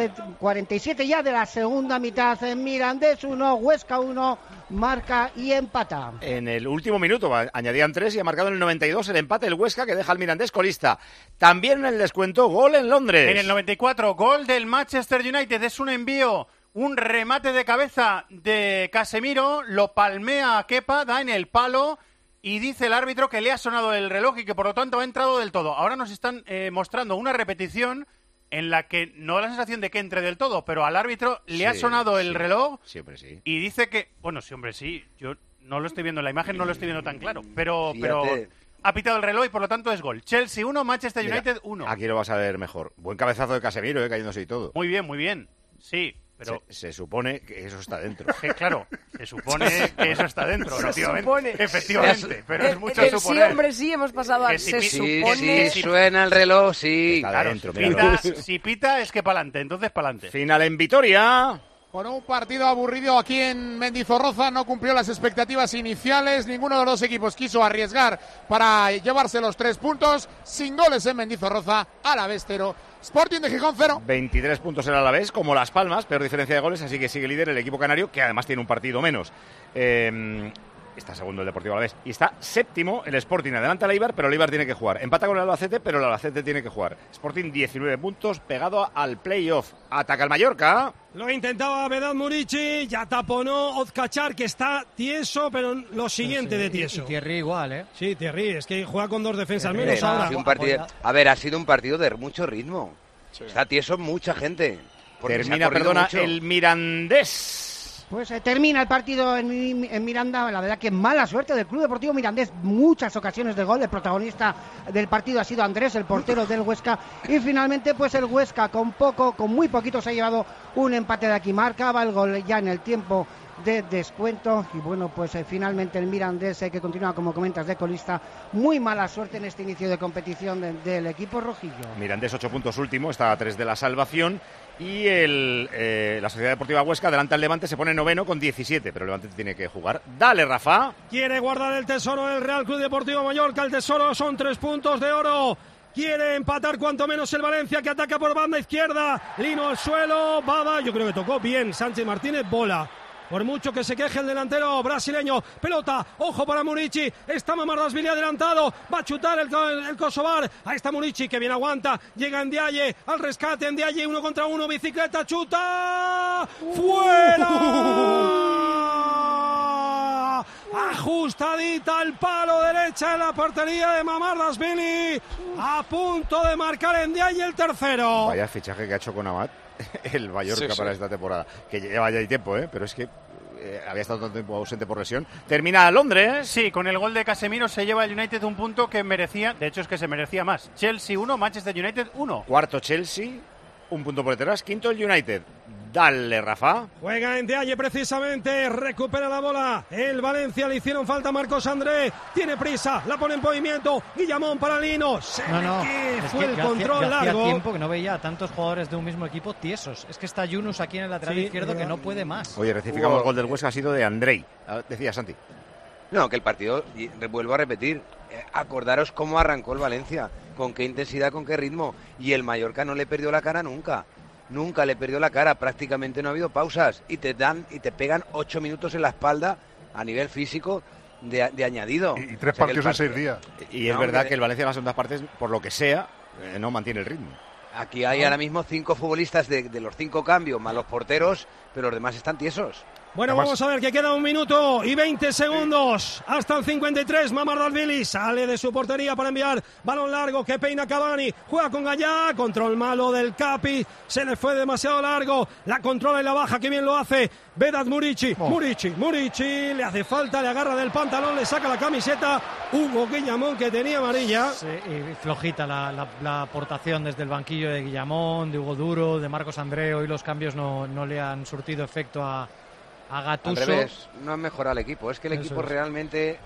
47 ya de la segunda mitad. Mirandés 1, Huesca 1, marca y empata. En el último minuto añadían 3 y ha marcado en el 92 el empate el Huesca, que deja al Mirandés colista. También en el descuento, gol en Londres. En el 94, gol del Manchester United. Es un envío, un remate de cabeza de Casemiro, lo palmea a Kepa, da en el palo y dice el árbitro que le ha sonado el reloj y que por lo tanto ha entrado del todo. Ahora nos están mostrando una repetición en la que no da la sensación de que entre del todo, pero al árbitro le ha sonado el reloj y dice que, bueno, sí, hombre, sí, yo no lo estoy viendo en la imagen, no lo estoy viendo tan claro, pero ha pitado el reloj y por lo tanto es gol. Chelsea 1, Manchester United 1. Aquí lo vas a ver mejor. Buen cabezazo de Casemiro, cayéndose y todo. Muy bien, sí. Pero se supone que eso está dentro. Claro, se supone que eso está dentro, efectivamente, pero es mucho suponer. Sí, hombre, sí, hemos pasado a se supone. Sí, suena el reloj, sí. Está claro, dentro, si pita es que pa'lante, entonces pa'lante. Final en Vitoria. Con un partido aburrido aquí en Mendizorroza, no cumplió las expectativas iniciales, ninguno de los dos equipos quiso arriesgar para llevarse los 3 puntos, sin goles en Mendizorroza, Alavés 0, Sporting de Gijón 0. 23 puntos el Alavés, como Las Palmas, peor diferencia de goles, así que sigue líder el equipo canario, que además tiene un partido menos. Está segundo el Deportivo Alavés y está séptimo el Sporting. Adelanta el Eibar, pero el Eibar tiene que jugar. Empata con el Albacete, pero el Albacete tiene que jugar. Sporting 19 puntos, pegado al playoff. Ataca el Mallorca. Lo intentaba Vedat Murici, ya taponó Ozcachar, que está tieso, pero lo siguiente de tieso. Y Thierry igual, ¿eh? Sí, Thierry, es que juega con 2 defensas menos ahora. Ha sido un partido de mucho ritmo. Sí. Está tieso mucha gente. Termina, el Mirandés. Pues termina el partido en Miranda. La verdad que mala suerte del Club Deportivo Mirandés. Muchas ocasiones de gol. El protagonista del partido ha sido Andrés, el portero del Huesca. Y finalmente, pues el Huesca con muy poquito se ha llevado un empate de aquí. Marcaba el gol ya en el tiempo de descuento. Y bueno, pues finalmente el Mirandés, que continúa, como comentas, de colista. Muy mala suerte en este inicio de competición del equipo rojillo. Mirandés 8 puntos último, está a 3 de la salvación. Y la Sociedad Deportiva Huesca adelanta al Levante, se pone noveno con 17, pero el Levante tiene que jugar. Dale, Rafa. Quiere guardar el tesoro el Real Club Deportivo Mallorca. El tesoro son 3 puntos de oro. Quiere empatar cuanto menos el Valencia, que ataca por banda izquierda. Lino al suelo, Baba, yo creo que tocó bien Sánchez Martínez, bola. Por mucho que se queje el delantero brasileño. Pelota, ojo para Murici. Está Mamardashvili adelantado. Va a chutar el Kosovar. Ahí está Murici, que bien aguanta. Llega Ndiaye al rescate. Ndiaye 1 contra 1. Bicicleta, chuta. ¡Fuera! Ajustadita al palo derecha en la portería de Mamardashvili. A punto de marcar Ndiaye el tercero. Vaya fichaje que ha hecho con Amat el Mallorca para esta temporada, que lleva ya tiempo, pero es que había estado tanto tiempo ausente por lesión. Termina Londres. Sí, con el gol de Casemiro se lleva el United un punto que merecía, de hecho es que se merecía más. Chelsea 1, Manchester United 1. Cuarto Chelsea, un punto por detrás. Quinto el United. Dale, Rafa. Juega Ndiaye precisamente, recupera la bola. El Valencia, le hicieron falta a Marcos André. Tiene prisa, la pone en movimiento. Guillamón para Lino. Fue el control largo. Hacía tiempo que no veía a tantos jugadores de un mismo equipo tiesos. Es que está Yunus aquí en el lateral izquierdo que no puede más. Oye, rectificamos el gol del Huesca, ha sido de Andrei. Decía Santi. No, que el partido, vuelvo a repetir, acordaros cómo arrancó el Valencia, con qué intensidad, con qué ritmo. Y el Mallorca no le perdió la cara nunca. Nunca le perdió la cara, prácticamente no ha habido pausas y te pegan 8 minutos en la espalda a nivel físico de añadido. Y 3 partidos en 6 días. Y es verdad que el Valencia en las segundas partes, por lo que sea, no mantiene el ritmo. Aquí hay ahora mismo 5 futbolistas de los 5 cambios, más los porteros, pero los demás están tiesos. Bueno, vamos a ver que queda 1 minuto y 20 segundos hasta el 53. Mamardashvili sale de su portería para enviar balón largo que peina Cavani. Juega con Gallá, control malo del Capi. Se le fue demasiado largo. La controla y la baja, que bien lo hace Vedat Murici. Murici, le hace falta, le agarra del pantalón, le saca la camiseta. Hugo Guillamón, que tenía amarilla. Sí, y flojita la aportación desde el banquillo de Guillamón, de Hugo Duro, de Marcos André. Hoy los cambios no le han surtido efecto a Gattuso. Al revés, no han mejorado el equipo. Es que el equipo realmente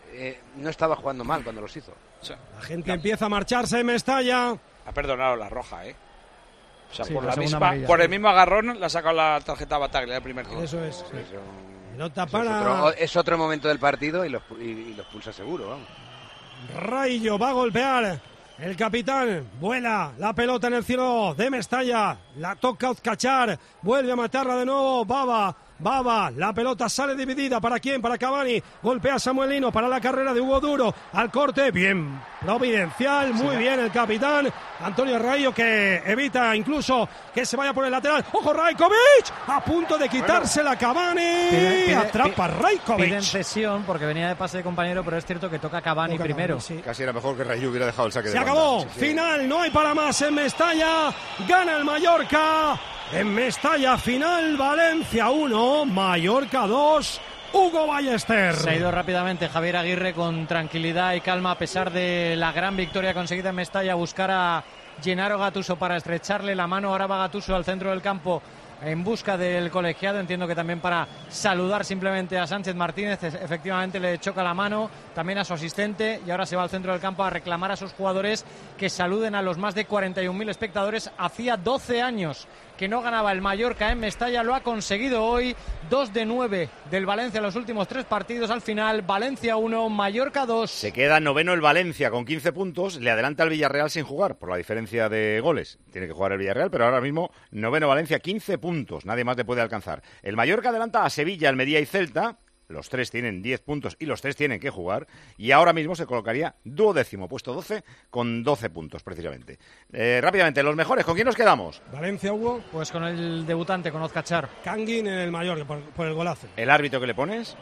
no estaba jugando mal cuando los hizo. La gente empieza a marcharse en Mestalla. Ha perdonado la roja, O sea, sí, por el mismo agarrón le ha sacado la tarjeta a Bataglia del primer tiempo. Eso es. Sí. Pelota para... Es otro momento del partido y los pulsa seguro, vamos. Raillo va a golpear. El capitán vuela la pelota en el cielo de Mestalla. La toca Ozcachar. Vuelve a matarla de nuevo. Baba, la pelota sale dividida. ¿Para quién? Para Cavani. Golpea Samuel Lino para la carrera de Hugo Duro. Al corte, bien. Providencial, muy bien el capitán. Antonio Raillo que evita incluso que se vaya por el lateral. ¡Ojo, Rajkovic! A punto de quitársela Cavani. Atrapa Rajkovic. Piden cesión porque venía de pase de compañero, pero es cierto que toca Cavani primero. Casi era mejor que Raillo hubiera dejado el saque de banda. Se acabó. Final, no hay para más en Mestalla. Gana el Mallorca. En Mestalla, final, Valencia 1, Mallorca 2, Hugo Ballester. Se ha ido rápidamente Javier Aguirre con tranquilidad y calma a pesar de la gran victoria conseguida en Mestalla, a buscar a Gennaro Gattuso para estrecharle la mano. Ahora va Gattuso al centro del campo en busca del colegiado, entiendo que también para saludar simplemente a Sánchez Martínez. Efectivamente le choca la mano, también a su asistente, y ahora se va al centro del campo a reclamar a sus jugadores que saluden a los más de 41.000 espectadores. Hacía 12 años que no ganaba el Mallorca en Mestalla, lo ha conseguido hoy. 2 de 9 del Valencia en los últimos 3 partidos. Al final, Valencia 1, Mallorca 2. Se queda noveno el Valencia con 15 puntos, le adelanta el Villarreal sin jugar por la diferencia de goles. Tiene que jugar el Villarreal, pero ahora mismo noveno Valencia, 15 puntos, nadie más le puede alcanzar. El Mallorca adelanta a Sevilla, Almería y Celta. Los 3 tienen 10 puntos y los 3 tienen que jugar. Y ahora mismo se colocaría duodécimo, puesto 12, con 12 puntos precisamente. Rápidamente, los mejores, ¿con quién nos quedamos? Valencia, Hugo. Pues con el debutante, con Ozcachar. Canguin en el Mallorca, por el golazo. ¿El árbitro que le pones?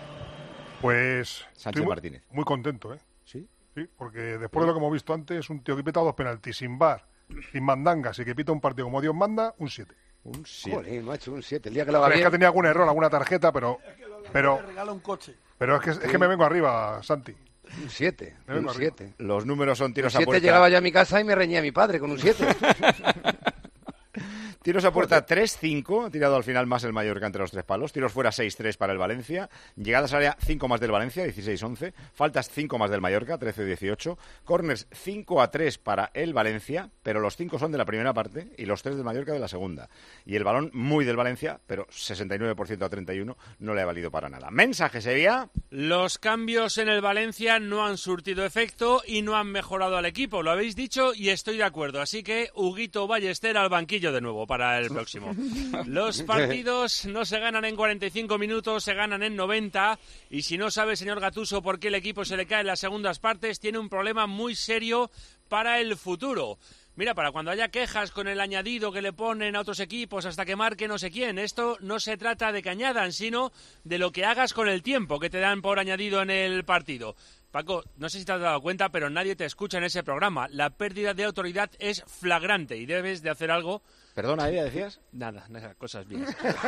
Pues Sánchez Martínez. Muy contento, ¿eh? ¿Sí? Sí, porque después de lo que hemos visto antes, es un tío que pita 2 penaltis, sin VAR, sin mandangas y que pita un partido como Dios manda, un 7. Un 7. Joder, macho, un 7. El día que lo haga bien... Es que tenía algún error, alguna tarjeta, pero regala un coche. Pero es que me vengo arriba, Santi. Un 7. Un 7. Los números son tiros a puerta. 7 llegaba yo a mi casa y me reñía mi padre con un 7. Tiros a puerta 3-5, ha tirado al final más el Mallorca entre los 3 palos. Tiros fuera 6-3 para el Valencia. Llegadas al área 5 más del Valencia, 16-11. Faltas 5 más del Mallorca, 13-18. Corners 5-3 para el Valencia, pero los 5 son de la primera parte y los 3 del Mallorca de la segunda. Y el balón muy del Valencia, pero 69% a 31 no le ha valido para nada. Mensaje, Sevilla. Los cambios en el Valencia no han surtido efecto y no han mejorado al equipo. Lo habéis dicho y estoy de acuerdo. Así que Huguito Ballester al banquillo de nuevo para el próximo. Los partidos no se ganan en 45 minutos, se ganan en 90. Y si no sabe, señor Gattuso, por qué el equipo se le cae en las segundas partes, tiene un problema muy serio para el futuro. Mira, para cuando haya quejas con el añadido que le ponen a otros equipos hasta que marque no sé quién, esto no se trata de que añadan, sino de lo que hagas con el tiempo que te dan por añadido en el partido. Paco, no sé si te has dado cuenta, pero nadie te escucha en ese programa. La pérdida de autoridad es flagrante y debes de hacer algo. Perdona, ¿ya decías? Nada, cosas bien.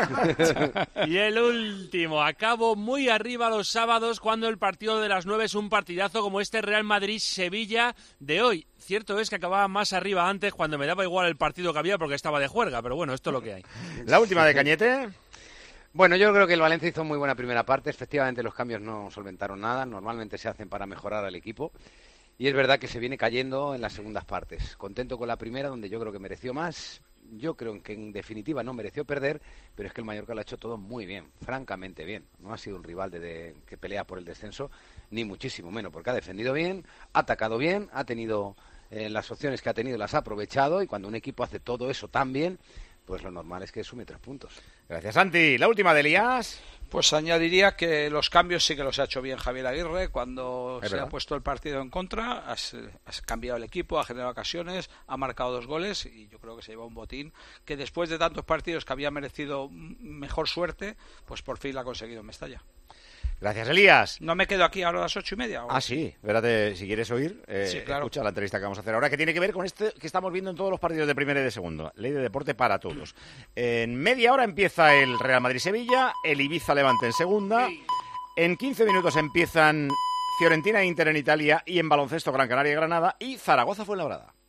Y el último, acabo muy arriba los sábados cuando el partido de las 9 es un partidazo como este Real Madrid-Sevilla de hoy. Cierto es que acababa más arriba antes cuando me daba igual el partido que había porque estaba de juerga, pero bueno, esto es lo que hay. La última de Cañete. Bueno, yo creo que el Valencia hizo muy buena primera parte. Efectivamente, los cambios no solventaron nada. Normalmente se hacen para mejorar al equipo. Y es verdad que se viene cayendo en las segundas partes. Contento con la primera, donde yo creo que mereció más. Yo creo que en definitiva no mereció perder, pero es que el Mallorca lo ha hecho todo muy bien, francamente bien. No ha sido un rival que pelea por el descenso, ni muchísimo menos, porque ha defendido bien, ha atacado bien, ha tenido las opciones que ha tenido, las ha aprovechado, y cuando un equipo hace todo eso tan bien, pues lo normal es que sume 3 puntos. Gracias, Santi. La última de Elías. Pues añadiría que los cambios sí que los ha hecho bien Javier Aguirre. Cuando se ha puesto el partido en contra, has cambiado el equipo, ha generado ocasiones, ha marcado 2 goles y yo creo que se lleva un botín que después de tantos partidos que había merecido mejor suerte, pues por fin la ha conseguido en Mestalla. Gracias, Elías. ¿No me quedo aquí ahora a las 8:30? Ah, sí. Espérate, si quieres oír, sí, claro. Escucha la entrevista que vamos a hacer ahora, que tiene que ver con este que estamos viendo en todos los partidos de primera y de segunda. Ley de deporte para todos. En media hora empieza el Real Madrid-Sevilla, el Ibiza-Levante en segunda. En 15 minutos empiezan Fiorentina e Inter en Italia y en baloncesto Gran Canaria y Granada y Zaragoza-Fuenlabrada.